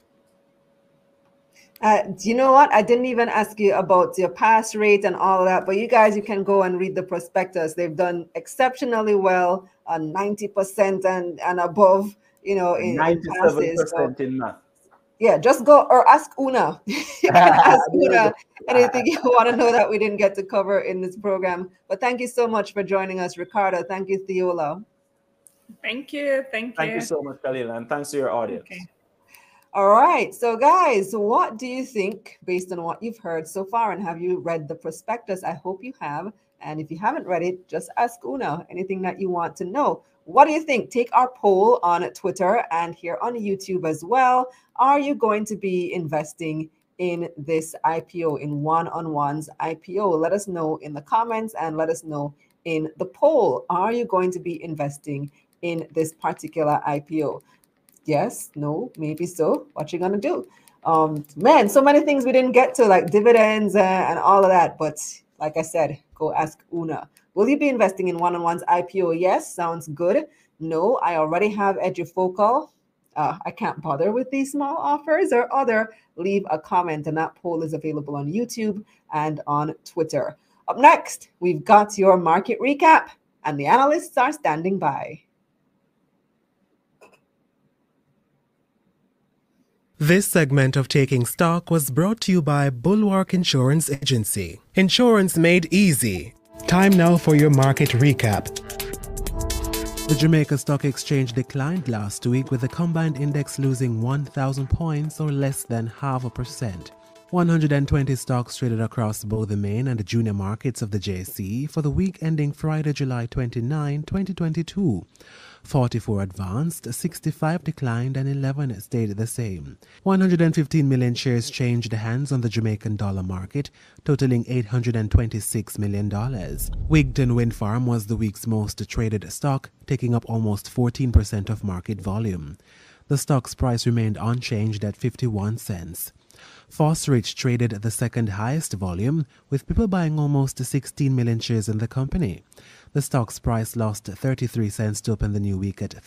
Do you know what? I didn't even ask you about your pass rate and all of that, but you can go and read the prospectus. They've done exceptionally well, 90% and above, you know, in 97% passes. in math. Yeah, just go or ask Una. You can ask Una anything you want to know that we didn't get to cover in this program. But thank you so much for joining us, Ricardo. Thank you, Theola. Thank you. Thank you so much, Khalil, and thanks to your audience. Okay. All right. So, guys, what do you think based on what you've heard so far? And have you read the prospectus? I hope you have. And if you haven't read it, just ask Una anything that you want to know. What do you think? Take our poll on Twitter and here on YouTube as well. Are you going to be investing in this IPO, in One-on-One's IPO? Let us know in the comments and let us know in the poll. Are you going to be investing in this particular IPO? Yes, no, maybe so. What you gonna do? Man, so many things we didn't get to, like dividends and all of that. But like I said, go ask Una. Will you be investing in One-on-One's IPO? Yes, sounds good. No, I already have Edufocal. I can't bother with these small offers or other. Leave a comment, and that poll is available on YouTube and on Twitter. Up next, we've got your market recap, and the analysts are standing by. This segment of Taking Stock was brought to you by Bulwark Insurance Agency. Insurance made easy. Time now for your market recap. The Jamaica Stock Exchange declined last week with the combined index losing 1,000 points or less than 0.5%. 120 stocks traded across both the main and the junior markets of the JSE for the week ending Friday, July 29, 2022. 44 advanced, 65 declined, and 11 stayed the same. 115 million shares changed hands on the Jamaican dollar market, totaling $826 million. Wigton Wind Farm was the week's most traded stock, taking up almost 14% of market volume. The stock's price remained unchanged at 51 cents. Fosrich traded the second highest volume, with people buying almost 16 million shares in the company. The stock's price lost 33 cents to open the new week at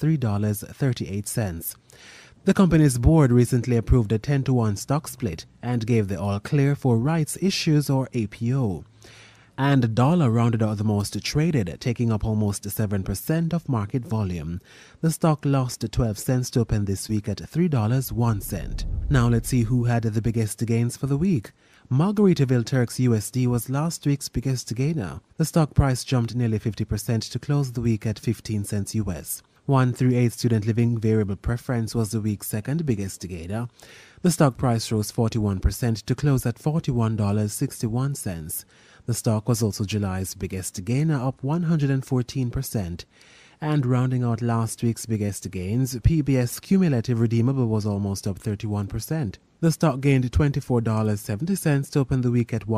$3.38. The company's board recently approved a 10-to-1 stock split and gave the all clear for rights issues or APO. And dollar rounded out the most traded, taking up almost 7% of market volume. The stock lost 12 cents to open this week at $3.01. Now let's see who had the biggest gains for the week. Margaritaville Turks USD was last week's biggest gainer. The stock price jumped nearly 50% to close the week at 15 cents US. 138 Student Living Variable Preference was the week's second biggest gainer. The stock price rose 41% to close at $41.61. The stock was also July's biggest gainer, up 114%. And rounding out last week's biggest gains, PBS Cumulative Redeemable was almost up 31%. The stock gained $24.70 to open the week at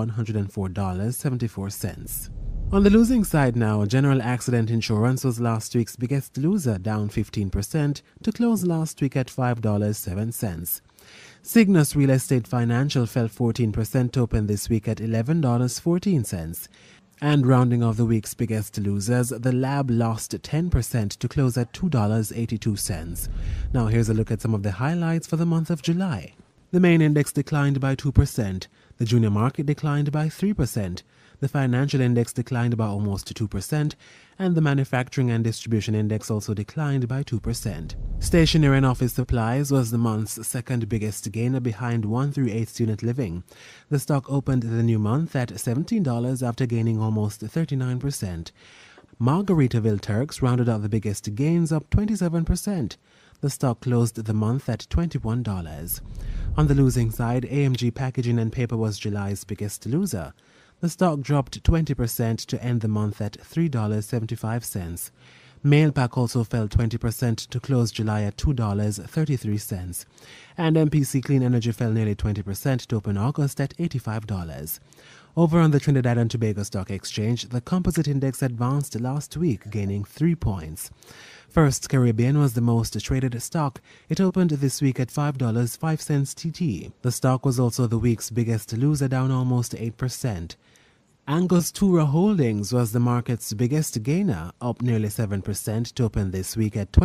$104.74. On the losing side now, General Accident Insurance was last week's biggest loser, down 15% to close last week at $5.07. Cygnus Real Estate Financial fell 14% to open this week at $11.14. And rounding off the week's biggest losers, the Lab lost 10% to close at $2.82. Now here's a look at some of the highlights for the month of July. The main index declined by 2%, the junior market declined by 3%, the financial index declined by almost 2%, and the manufacturing and distribution index also declined by 2%. Stationery and office supplies was the month's second biggest gainer behind 1 through 8 student living. The stock opened the new month at $17 after gaining almost 39%. Margaritaville Turks rounded out the biggest gains, up 27%. The stock closed the month at $21. On the losing side, AMG Packaging and Paper was July's biggest loser. The stock dropped 20% to end the month at $3.75. Mailpack also fell 20% to close July at $2.33. And MPC Clean Energy fell nearly 20% to open August at $85. Over on the Trinidad and Tobago Stock Exchange, the composite index advanced last week, gaining 3 points. First Caribbean was the most traded stock. It opened this week at $5.05 TT. The stock was also the week's biggest loser, down almost 8%. Angostura Holdings was the market's biggest gainer, up nearly 7% to open this week at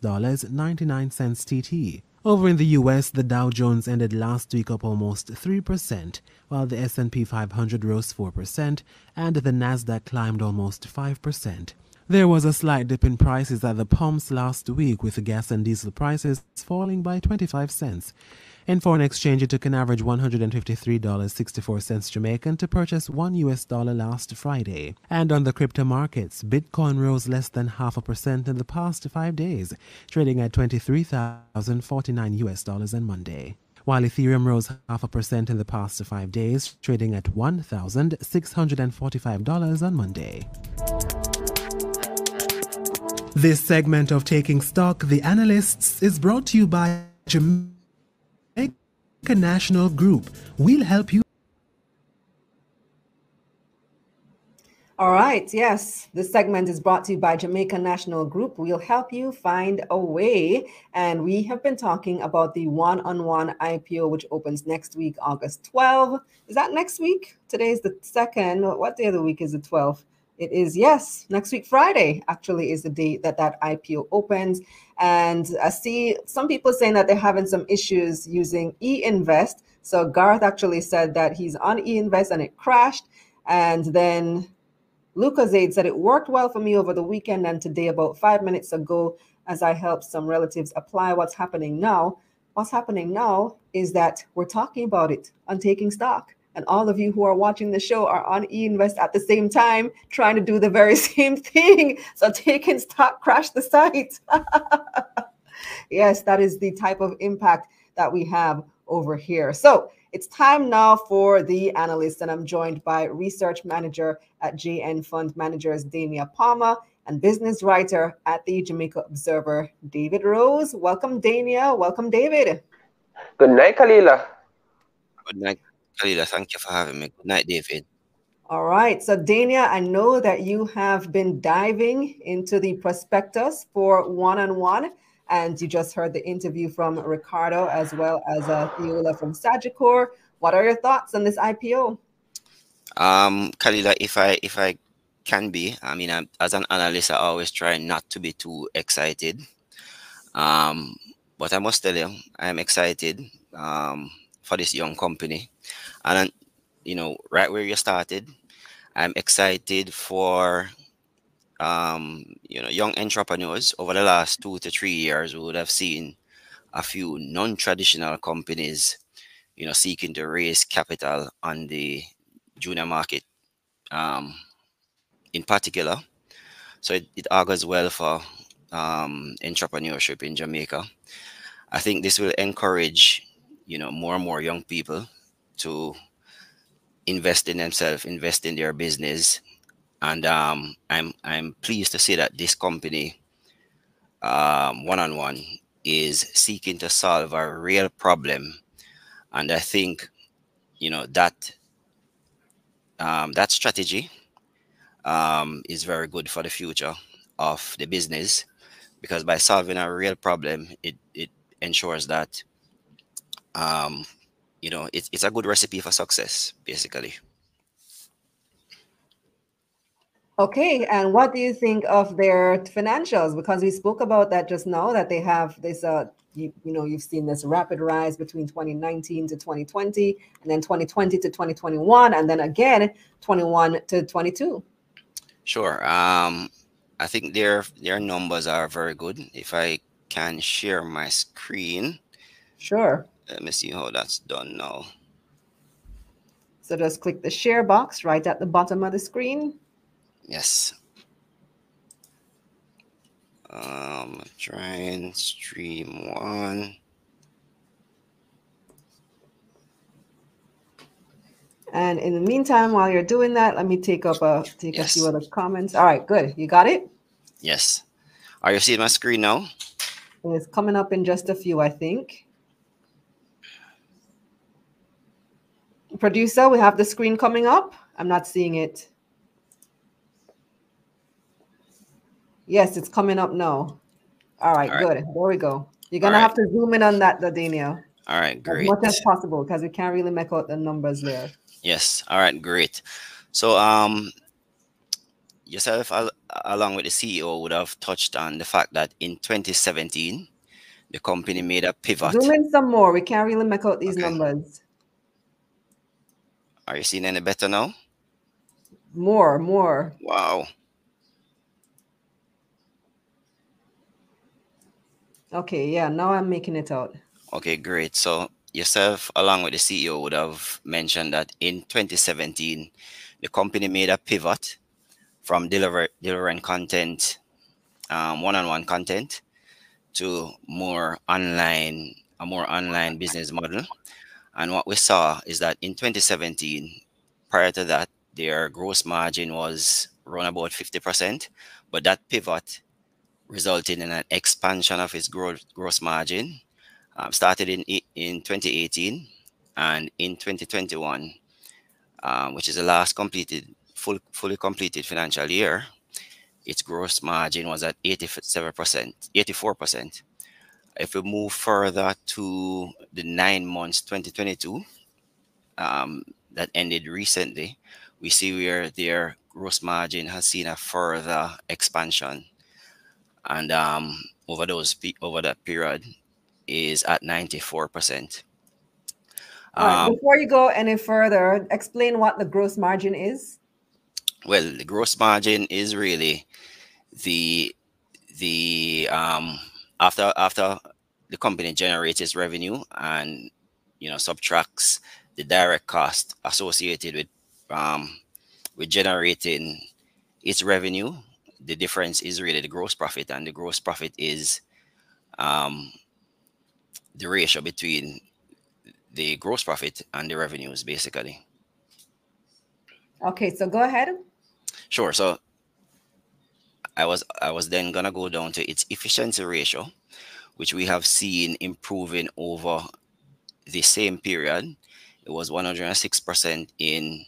$26.99 TT. Over in the US, the Dow Jones ended last week up almost 3%, while the S&P 500 rose 4% and the Nasdaq climbed almost 5%. There was a slight dip in prices at the pumps last week, with the gas and diesel prices falling by 25 cents. In foreign exchange, it took an average $153.64 Jamaican to purchase $1 last Friday. And on the crypto markets, Bitcoin rose less than 0.5% in the past 5 days, trading at $23,049 on Monday. While Ethereum rose 0.5% in the past 5 days, trading at $1,645 on Monday. This segment of Taking Stock, The Analysts, is brought to you by Jamaica National Group. We'll help you. All right. Yes, this segment is brought to you by Jamaica National Group. We'll help you find a way. And we have been talking about the one-on-one IPO, which opens next week, August 12th. Is that next week? Today is the 2nd. What day of the week is the 12th? It is, yes, next week, Friday, actually, is the date that IPO opens. And I see some people saying that they're having some issues using eInvest. So Garth actually said that he's on eInvest and it crashed. And then Lucas said it worked well for me over the weekend and today about 5 minutes ago as I helped some relatives apply. What's happening now? What's happening now is that we're talking about it on Taking Stock. And all of you who are watching the show are on eInvest at the same time, trying to do the very same thing. So Taking Stock crashed the site. Yes, that is the type of impact that we have over here. So it's time now for the analyst, and I'm joined by research manager at JN Fund Managers, Dania Palmer, and business writer at the Jamaica Observer, David Rose. Welcome, Dania. Welcome, David. Good night, Kalila. Good night, Kalila. Thank you for having me. Good night, David. All right. So, Dania, I know that you have been diving into the prospectus for one-on-one, and you just heard the interview from Ricardo as well as Theola from Sagicor. What are your thoughts on this IPO? Kalila, if I can be, I mean, as an analyst, I always try not to be too excited. But I must tell you, I'm excited for this young company. And, you know, right where you started, I'm excited for, you know, young entrepreneurs. Over the last 2 to 3 years, we would have seen a few non-traditional companies, you know, seeking to raise capital on the junior market in particular. So it augurs well for entrepreneurship in Jamaica. I think this will encourage, you know, more and more young people to invest in themselves, invest in their business. And I'm pleased to say that this company, one-on-one, is seeking to solve a real problem. And I think, you know, that that strategy is very good for the future of the business, because by solving a real problem, it ensures that you know, it's a good recipe for success, basically. Okay, and what do you think of their financials? Because we spoke about that just now, that they have this, you know, you've seen this rapid rise between 2019 to 2020, and then 2020 to 2021, and then again 21 to 22. Sure. I think their numbers are very good. If I can share my screen. Sure. Let me see how that's done now. So just click the share box right at the bottom of the screen. Yes. Trying stream one. And in the meantime, while you're doing that, let me take a few other comments. All right, good. You got it? Yes. Are you seeing my screen now? It's coming up in just a few, I think. Producer, we have the screen coming up. I'm not seeing it. Yes, it's coming up now. All right, good. There we go. You're going to have to zoom in on that, Dania. All right, great. As much as possible, because we can't really make out the numbers there. Yes. All right, great. So yourself, along with the CEO, would have touched on the fact that in 2017, the company made a pivot. Zoom in some more. We can't really make out these numbers. Are you seeing any better now? More. Wow. Okay, yeah, now I'm making it out. Okay, great. So yourself, along with the CEO, would have mentioned that in 2017, the company made a pivot from delivering content, one-on-one content, to a more online business model. And what we saw is that in 2017, prior to that, their gross margin was around about 50%, but that pivot resulted in an expansion of its gross margin. Started in 2018, and in 2021, which is the last fully completed financial year, its gross margin was at 87%, 84%. If we move further to the 9 months 2022, that ended recently, we see where their gross margin has seen a further expansion, and over that period is at 94%. All right, before you go any further, explain what the gross margin is. Well, the gross margin is really the after the company generates its revenue and subtracts the direct cost associated with generating its revenue. The difference is really the gross profit, and the gross profit is the ratio between the gross profit and the revenues, basically. Okay, so go ahead. Sure. So I was then gonna go down to its efficiency ratio, which we have seen improving over the same period. It was 106% in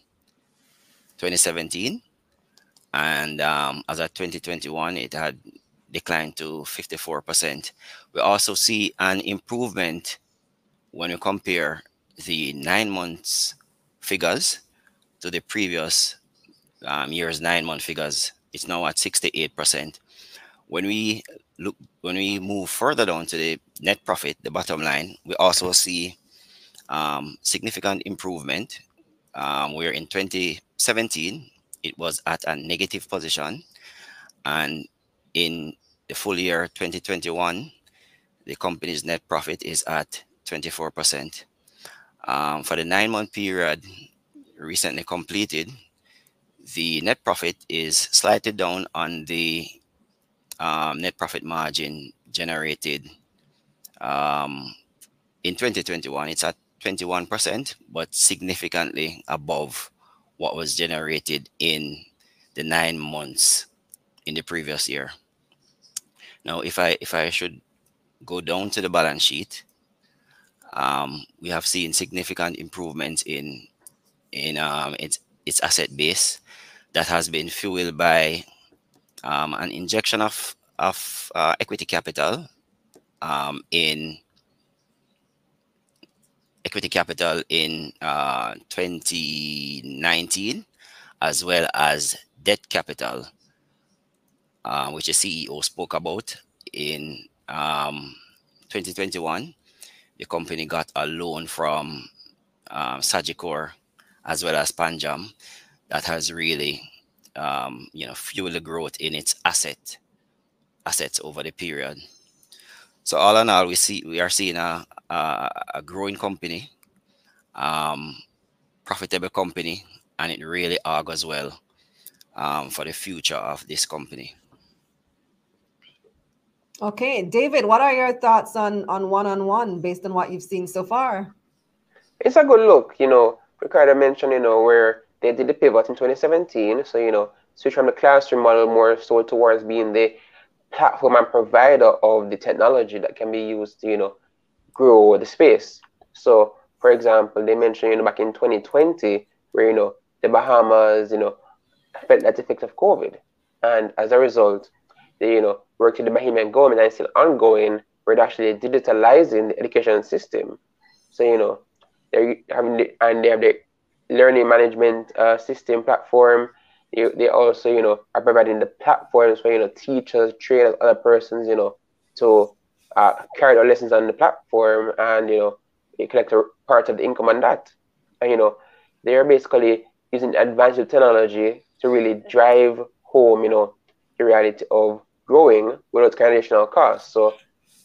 2017, and as of 2021, it had declined to 54%. We also see an improvement when we compare the 9 months figures to the previous year's 9-month figures. It's now at 68%. When we move further down to the net profit, the bottom line, we also see significant improvement. Where in 2017 it was at a negative position, and in the full year 2021, the company's net profit is at 24%. For the 9-month period recently completed, the net profit is slightly down on the net profit margin generated in 2021. It's at 21%, but significantly above what was generated in the 9 months in the previous year. Now, if I should go down to the balance sheet, we have seen significant improvements in its asset base that has been fueled by an injection of equity capital in 2019, as well as debt capital, which the CEO spoke about in 2021. The company got a loan from Sagicor as well as Panjam that has really fueled the growth in its assets over the period. So all in all, we are seeing a growing company, profitable company, and it really augurs well for the future of this company. Okay, David, what are your thoughts on one-on-one based on what you've seen so far? It's a good look, Ricardo mentioned, where they did the pivot in 2017. So, switch from the classroom model more so towards being the platform and provider of the technology that can be used to, grow the space. So, for example, they mentioned, back in 2020, where, the Bahamas, felt that effect of COVID. And as a result, they, worked with the Bahamian government, and it's still ongoing, where they're actually digitalizing the education system. So, they have the learning management system platform. They also, are providing the platforms for, teachers, trainers, other persons, to carry their lessons on the platform, and, they collect a part of the income on that. And, they're basically using advanced technology to really drive home, the reality of growing without additional costs. So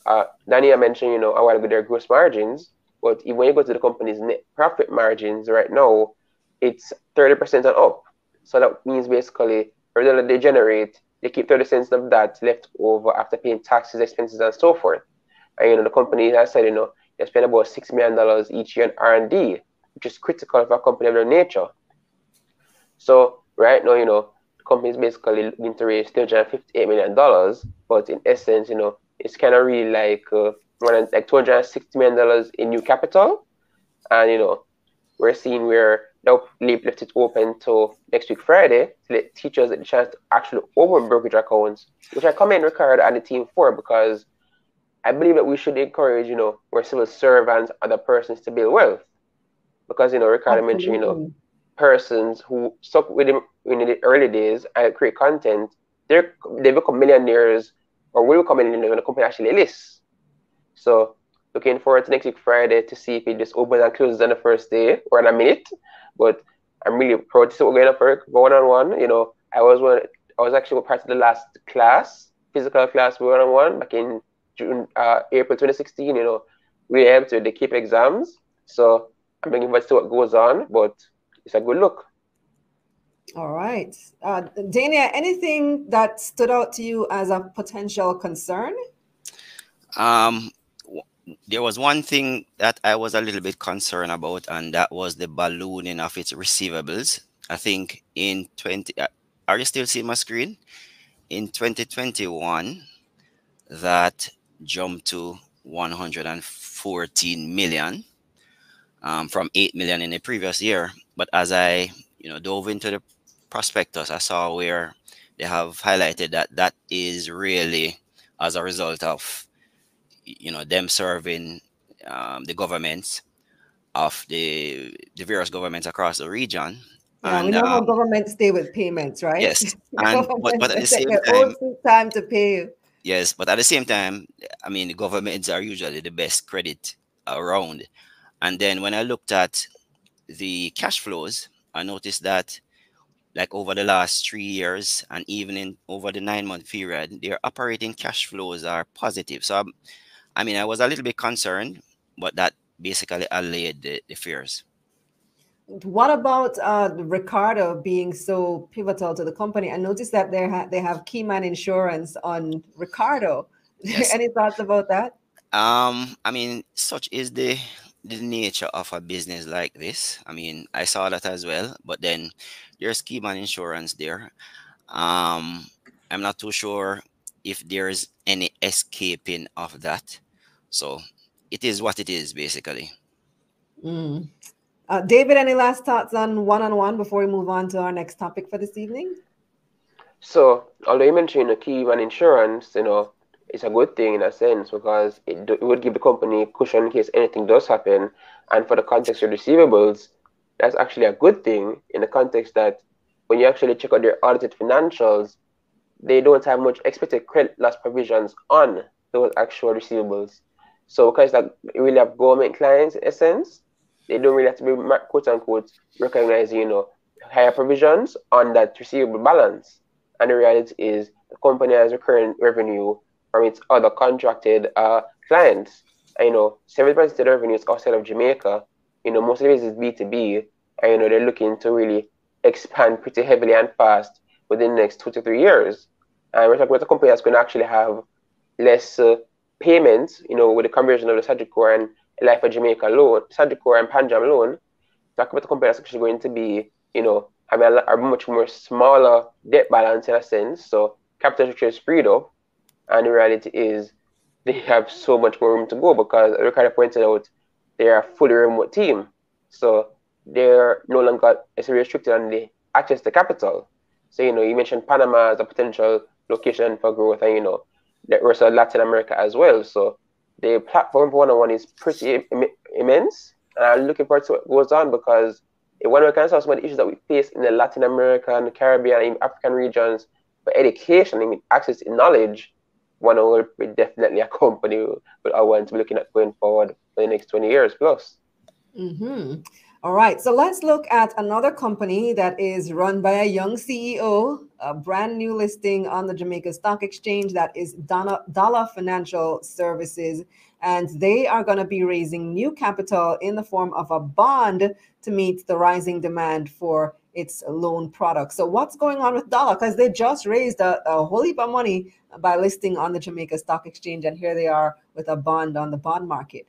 Dania mentioned, you know, a while ago their gross margins, but when you go to the company's net profit margins right now, it's 30% and up. So that means basically, every dollar they generate, they keep 30 cents of that left over after paying taxes, expenses, and so forth. And you know, the company has said, you know, they spend about $6 million each year in R&D, which is critical for a company of their nature. So right now, you know, the company is basically looking to raise $358 million, but in essence, you know, it's kind of really like $260 million in new capital. And, you know, we're seeing where they'll left it open to next week, Friday, to let teachers get the chance to actually open brokerage accounts, which I commend Ricardo and the team for, because I believe that we should encourage, you know, our civil servants, other persons to build wealth. Because, you know, Ricardo mentioned, you know, persons who stuck with him in the early days and create content, they become millionaires or will become millionaires when the company actually lists. So looking forward to next week Friday to see if it just opens and closes on the first day or in a minute. But I'm really proud to see what we're going to go one-on-one. You know, I was actually part of the last class, physical class one-on-one back in April 2016. You know, we helped with the KEEP exams. So I'm looking forward to see what goes on, but it's a good look. All right. Dania, anything that stood out to you as a potential concern? There was one thing that I was a little bit concerned about, and that was the ballooning of its receivables. I think in are you still seeing my screen? In 2021, that jumped to 114 million from 8 million in the previous year. But as I, you know, dove into the prospectus, I saw where they have highlighted that that is really as a result of, you know, them serving the governments of the various governments across the region. Yeah, and we know how governments stay with payments, right? Yes, and but at the same time to pay. Yes, but at the same time, I mean, the governments are usually the best credit around. And then when I looked at the cash flows, I noticed that, like, over the last 3 years and even over the 9-month period, their operating cash flows are positive. So I mean, I was a little bit concerned, but that basically allayed the fears. What about Ricardo being so pivotal to the company? I noticed that they have Keyman Insurance on Ricardo. Yes. Any thoughts about that? I mean, such is the nature of a business like this. I mean, I saw that as well, but then there's Keyman Insurance there. I'm not too sure if there's any escaping of that. So it is what it is, basically. David, any last thoughts on one-on-one before we move on to our next topic for this evening? So, although you mentioned Keyman Insurance, you know, it's a good thing in a sense, because it would give the company cushion in case anything does happen. And for the context of receivables, that's actually a good thing in the context that when you actually check out their audited financials, they don't have much expected credit loss provisions on those actual receivables. So because that really have government clients in essence, they don't really have to be quote unquote recognizing, you know, higher provisions on that receivable balance. And the reality is the company has recurring revenue from its other contracted clients. And, you know, 70% of the revenue is outside of Jamaica. You know, most of it is B2B, and you know they're looking to really expand pretty heavily and fast within the next 2 to 3 years. And we're talking about a company that's going to actually have less payments, you know, with the conversion of the Sagicor and Life of Jamaica loan, Sagicor and Panjam loan. Talk about a company that's actually going to be, you know, having a much more smaller debt balance in a sense. So capital structure is freed up, and the reality is they have so much more room to go, because Ricardo pointed out they are a fully remote team. So they're no longer restricted on the access to capital. So, you know, you mentioned Panama as a potential location for growth, and, you know, the rest of Latin America as well. So the platform for one-on-one is pretty immense. And I'm looking forward to what goes on, because one of the some of the issues that we face in the Latin American, Caribbean, and African regions for education, I mean, access to knowledge, one-on-one will be definitely a company that I want to be looking at going forward for the next 20 years plus. All right, so let's look at another company that is run by a young CEO, a brand new listing on the Jamaica Stock Exchange. That is Dollar Financial Services. And they are going to be raising new capital in the form of a bond to meet the rising demand for its loan products. So what's going on with Dollar? Because they just raised a whole heap of money by listing on the Jamaica Stock Exchange. And here they are with a bond on the bond market.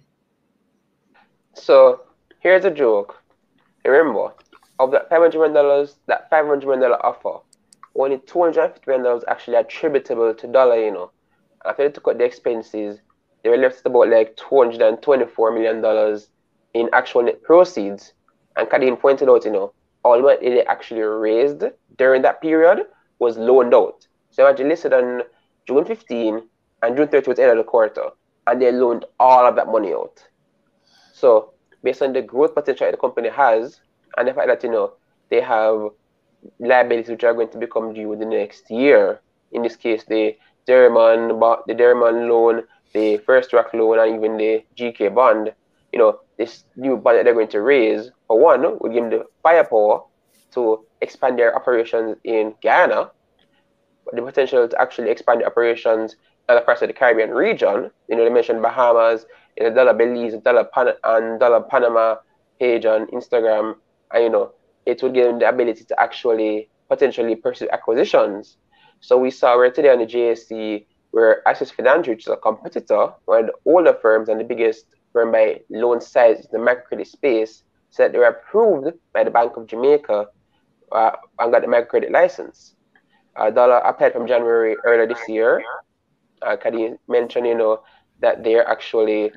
So here's a joke. Remember, of that $500 million, that $500 million offer, only $250 million actually attributable to Dollar, you know. After they took out the expenses, they were left with about like $224 million in actual net proceeds. And Kadeen pointed out, you know, all what they actually raised during that period was loaned out. So imagine listed on June 15 and June 30 was the end of the quarter, and they loaned all of that money out. So based on the growth potential the company has, and the fact that, you know, they have liabilities which are going to become due the next year. In this case, the Derriman loan, the First Rock loan, and even the GK bond. You know, this new bond that they're going to raise, for one, will give them the firepower to expand their operations in Guyana, but the potential to actually expand the operations in other parts of the Caribbean region. You know, they mentioned Bahamas, the Dollar Belize, Dollar Panama page on Instagram, and, you know, it would give them the ability to actually potentially pursue acquisitions. So we saw where today on the JSE, where Access Financial, which is a competitor, one of the older firms and the biggest firm by loan size in the microcredit space, said they were approved by the Bank of Jamaica and got the microcredit license. Dollar applied from January earlier this year. Kadeen mentioned, you know, that they're actually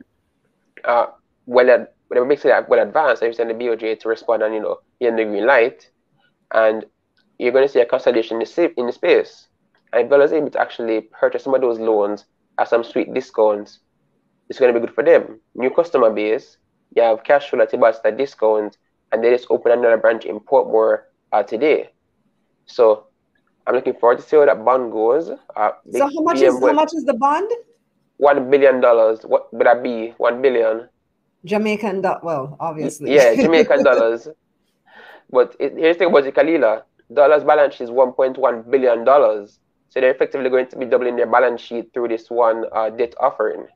they were basically well advanced. They sent the BOJ to respond and, you know, get the green light, and you're going to see a consolidation in the space. And if Dollar is able to actually purchase some of those loans at some sweet discounts, it's going to be good for them. New customer base, you have cash flow that you buy at discount, and they just open another branch in Portmore today. So I'm looking forward to see how that bond goes. So how much is the bond? $1 billion. What would that be? 1 billion. Jamaican, well, obviously. Yeah, Jamaican dollars. But here's the thing about Kalila. Dollar's balance sheet is $1.1 billion. So they're effectively going to be doubling their balance sheet through this one debt offering.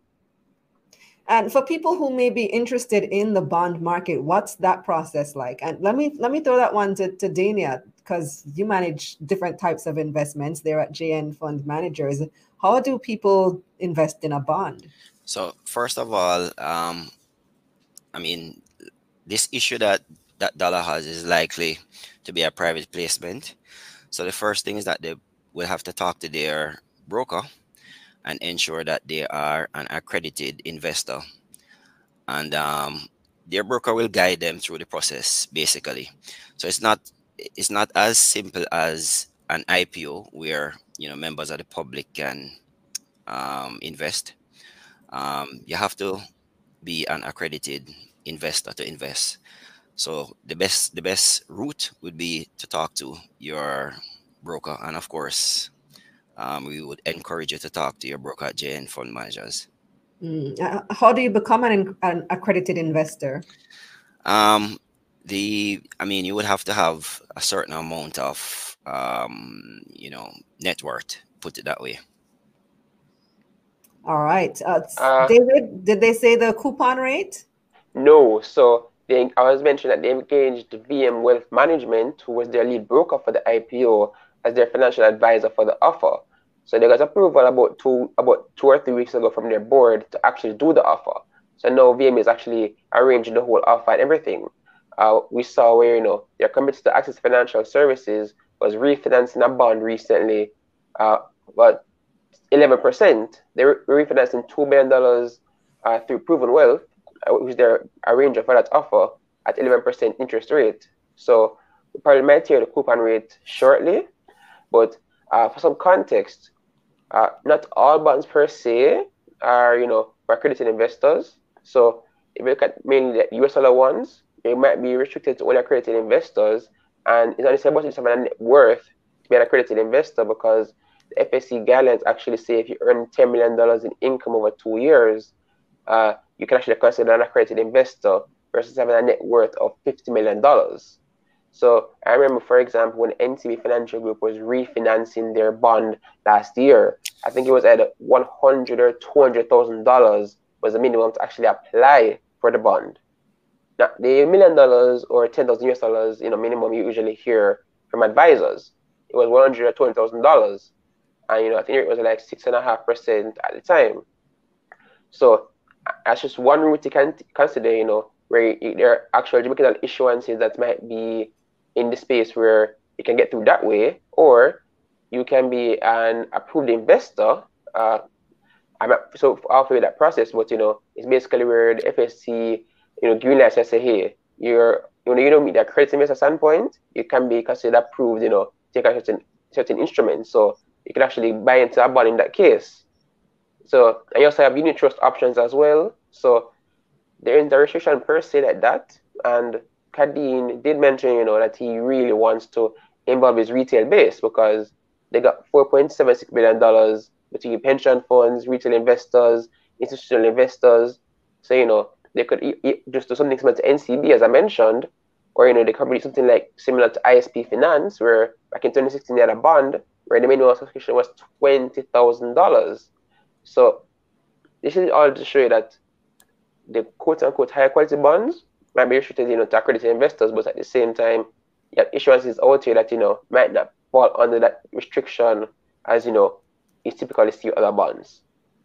And for people who may be interested in the bond market, what's that process like? And let me throw that one to Dania, because you manage different types of investments there at JN Fund Managers. How do people invest in a bond? So first of all, I mean, this issue that Dollar has is likely to be a private placement. So the first thing is that they will have to talk to their broker and ensure that they are an accredited investor. And their broker will guide them through the process, basically. So it's not as simple as an IPO where, you know, members of the public can invest. You have to be an accredited investor to invest. So the best route would be to talk to your broker, and of course, we would encourage you to talk to your broker at JN Fund Managers. How do you become an accredited investor? You would have to have a certain amount of net worth, put it that way. All right. David, did they say the coupon rate? No. So I was mentioning that they engaged VM Wealth Management, who was their lead broker for the IPO, as their financial advisor for the offer. So they got approval about 2 or 3 weeks ago from their board to actually do the offer. So now VM is actually arranging the whole offer and everything. We saw where, you know, their commitment to Access Financial Services was refinancing a bond recently, but 11%. They were refinancing $2 billion through Proven Wealth, which they're arranging for that offer at 11% interest rate. So we probably might hear the coupon rate shortly, but for some context, not all bonds per se are, you know, for accredited investors. So if you look at mainly the US dollar ones, they might be restricted to only accredited investors, and it's only about to have a net worth to be an accredited investor, because the FSC guidelines actually say if you earn $10 million in income over 2 years, you can actually consider an accredited investor. versus having a net worth of $50 million. So I remember, for example, when NCB Financial Group was refinancing their bond last year, I think it was at $100,000 or $200,000 was the minimum to actually apply for the bond. Now, the $1 million or 10,000 US dollars, minimum you usually hear from advisors, it was $100,000 or $200,000, and I think it was like 6.5% at the time. So that's just one route you can consider, where there are actual Jamaican issuances that might be in the space where you can get through that way, or you can be an approved investor. I'm not so off with that process, but it's basically where the FSC, green light says, say, hey, you don't meet that credit investor standpoint, you can be considered approved, take a certain instruments. So you can actually buy into a bond in that case. So I also have unit trust options as well. So there isn't a restriction per se like that. And Kadeen did mention, that he really wants to involve his retail base because they got $4.76 billion between pension funds, retail investors, institutional investors. So, they could just do something similar to NCB, as I mentioned, or, they could do something like similar to ISP Finance, where back in 2016 they had a bond where the minimum subscription was $20,000. So this is all to show you that the quote-unquote higher quality bonds might be restricted, to accredited investors, but at the same time, you have issuances out here that, might not fall under that restriction as, you typically see other bonds.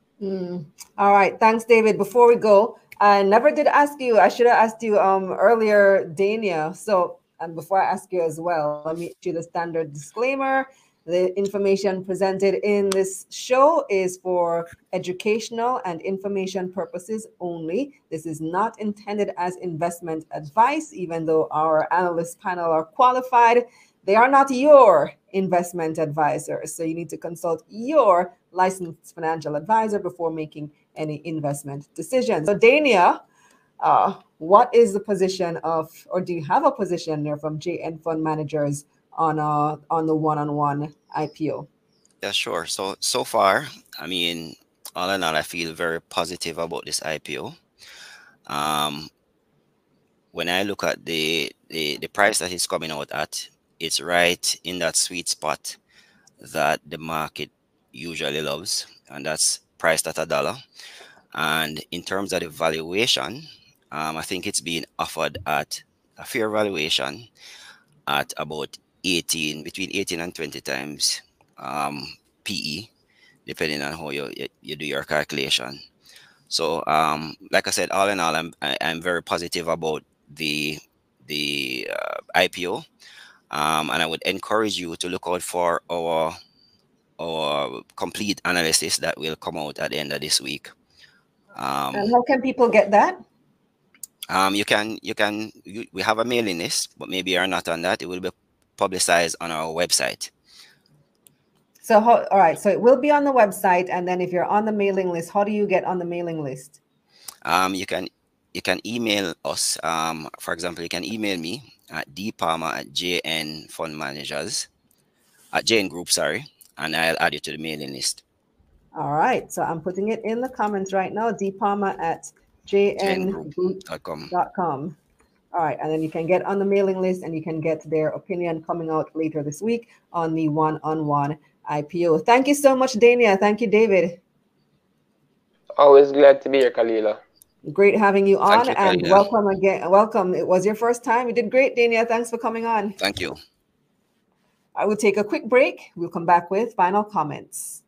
All right. Thanks, David. Before we go, I never did ask you, I should have asked you earlier, Dania. So, and before I ask you as well, let me issue the standard disclaimer. The information presented in this show is for educational and information purposes only. This is not intended as investment advice, even though our analyst panel are qualified. They are not your investment advisors. So you need to consult your licensed financial advisor before making any investment decisions. So Dania, what is the position of, or do you have a position there from JN Fund Managers on the one-on-one IPO? Yeah, sure. So far, I mean, all in all, I feel very positive about this IPO. When I look at the price that it's coming out at, it's right in that sweet spot that the market usually loves, and that's priced at $1. And in terms of the valuation, I think it's being offered at a fair valuation at about between 18 and 20 times PE, depending on how you do your calculation. So, like I said, all in all, I'm very positive about the IPO, and I would encourage you to look out for our complete analysis that will come out at the end of this week. And how can people get that? We have a mailing list, but maybe you're not on that. It will be publicized on our website. So, all right. So it will be on the website, and then if you're on the mailing list, how do you get on the mailing list? You can email us. For example, you can email me at dpalmer@JN Fund Managers JN Group, and I'll add you to the mailing list. All right. So I'm putting it in the comments right now. dpalmer@jngroup.com. All right, and then you can get on the mailing list and you can get their opinion coming out later this week on the one-on-one IPO. Thank you so much, Dania. Thank you, David. Always glad to be here, Kalila. Great having you on, and Kalila. Welcome again. Welcome. It was your first time. You did great, Dania. Thanks for coming on. Thank you. I will take a quick break. We'll come back with final comments.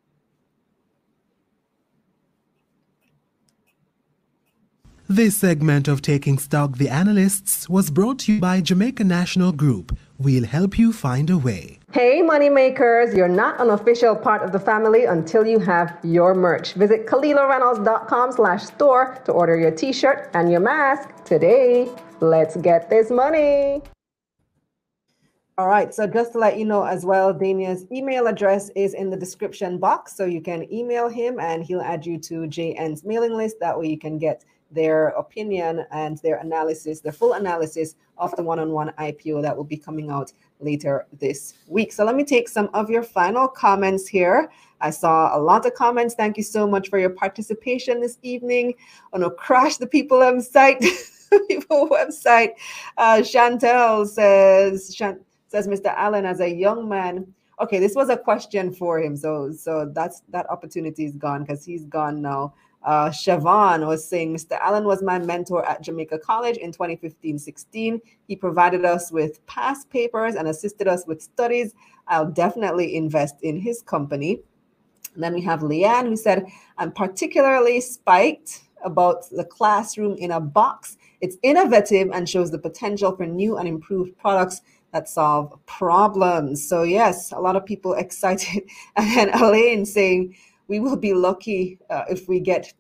This segment of Taking Stock, the Analysts, was brought to you by Jamaica National Group. We'll help you find a way. Hey, moneymakers, you're not an official part of the family until you have your merch. Visit KalilaReynolds.com/store to order your t-shirt and your mask today. Let's get this money. All right, so just to let you know as well, Dania's email address is in the description box, so you can email him and he'll add you to JN's mailing list. That way you can get their opinion and their analysis, their full analysis of the one-on-one IPO that will be coming out later this week. So let me take some of your final comments here. I saw a lot of comments. Thank you so much for your participation this evening. I'm gonna crash the people on site. People website. Chantel says Mr. Allen, as a young man. Okay, this was a question for him, so that opportunity is gone because he's gone now. Siobhan was saying, Mr. Allen was my mentor at Jamaica College in 2015-16. He provided us with past papers and assisted us with studies. I'll definitely invest in his company. And then we have Leanne, who said, I'm particularly spiked about the classroom in a box. It's innovative and shows the potential for new and improved products that solve problems. So yes, a lot of people excited. And then Elaine saying, we will be lucky if we get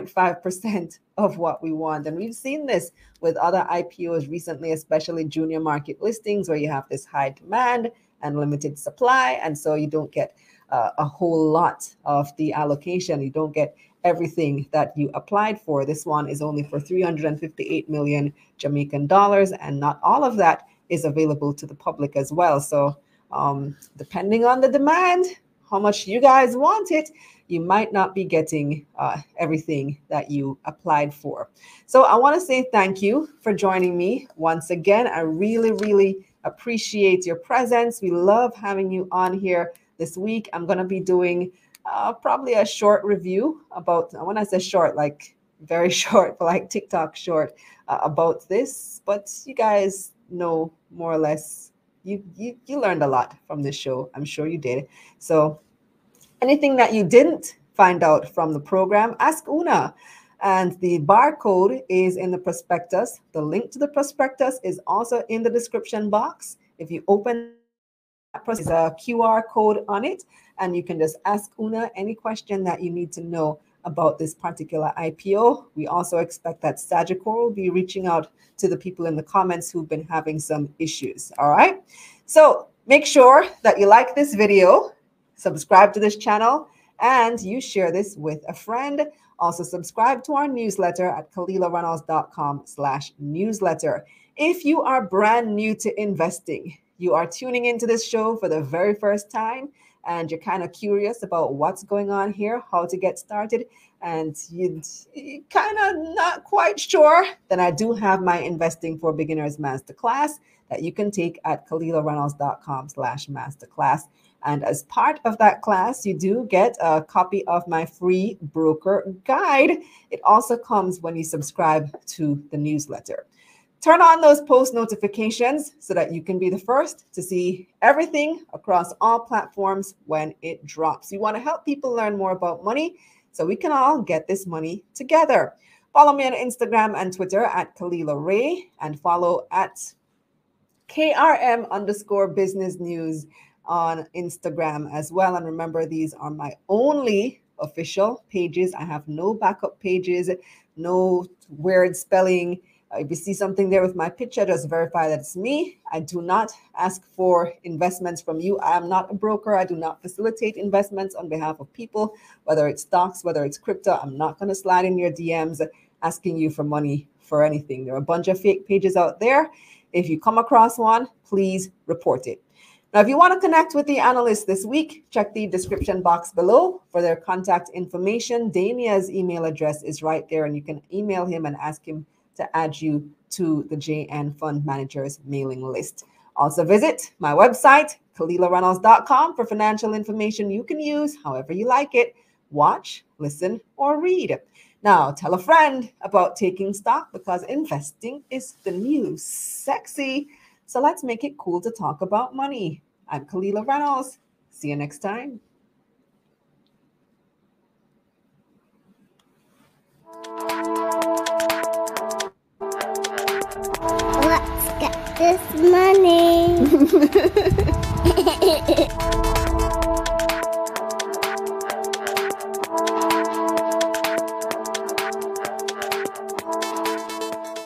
2.5% of what we want. And we've seen this with other IPOs recently, especially junior market listings, where you have this high demand and limited supply. And so you don't get a whole lot of the allocation. You don't get everything that you applied for. This one is only for 358 million Jamaican dollars, and not all of that is available to the public as well. So depending on the demand, how much you guys want it, you might not be getting everything that you applied for. So I want to say thank you for joining me once again. I really, really appreciate your presence. We love having you on here this week. I'm going to be doing probably a short review about, when I say short, like very short, but like TikTok short about this. But you guys know more or less, you learned a lot from this show. I'm sure you did. So anything that you didn't find out from the program, ask Una. And the barcode is in the prospectus. The link to the prospectus is also in the description box. If you open that, there's a QR code on it, and you can just ask Una any question that you need to know about this particular IPO. We also expect that Sagicor will be reaching out to the people in the comments who've been having some issues. All right. So make sure that you like this video, subscribe to this channel, and you share this with a friend. Also subscribe to our newsletter at KalilaReynolds.com/newsletter. If you are brand new to investing, you are tuning into this show for the very first time, and you're kind of curious about what's going on here, how to get started, and you're kind of not quite sure, then I do have my Investing for Beginners Masterclass that you can take at KalilaReynolds.com/masterclass. And as part of that class, you do get a copy of my free broker guide. It also comes when you subscribe to the newsletter. Turn on those post notifications so that you can be the first to see everything across all platforms when it drops. You want to help people learn more about money so we can all get this money together. Follow me on Instagram and Twitter at Kalila Ray, and follow at KRM_business news on Instagram as well. And remember, these are my only official pages. I have no backup pages, no weird spelling. If you see something there with my picture, just verify that it's me. I do not ask for investments from you. I am not a broker. I do not facilitate investments on behalf of people, whether it's stocks, whether it's crypto. I'm not going to slide in your DMs asking you for money for anything. There are a bunch of fake pages out there. If you come across one, please report it. Now, if you want to connect with the analyst this week, check the description box below for their contact information. Damia's email address is right there, and you can email him and ask him to add you to the JN Fund Managers mailing list. Also visit my website, KalilaReynolds.com, for financial information you can use however you like it. Watch, listen, or read. Now, tell a friend about taking stock, because investing is the new sexy. So let's make it cool to talk about money. I'm Kalila Reynolds. See you next time. Let's get this money.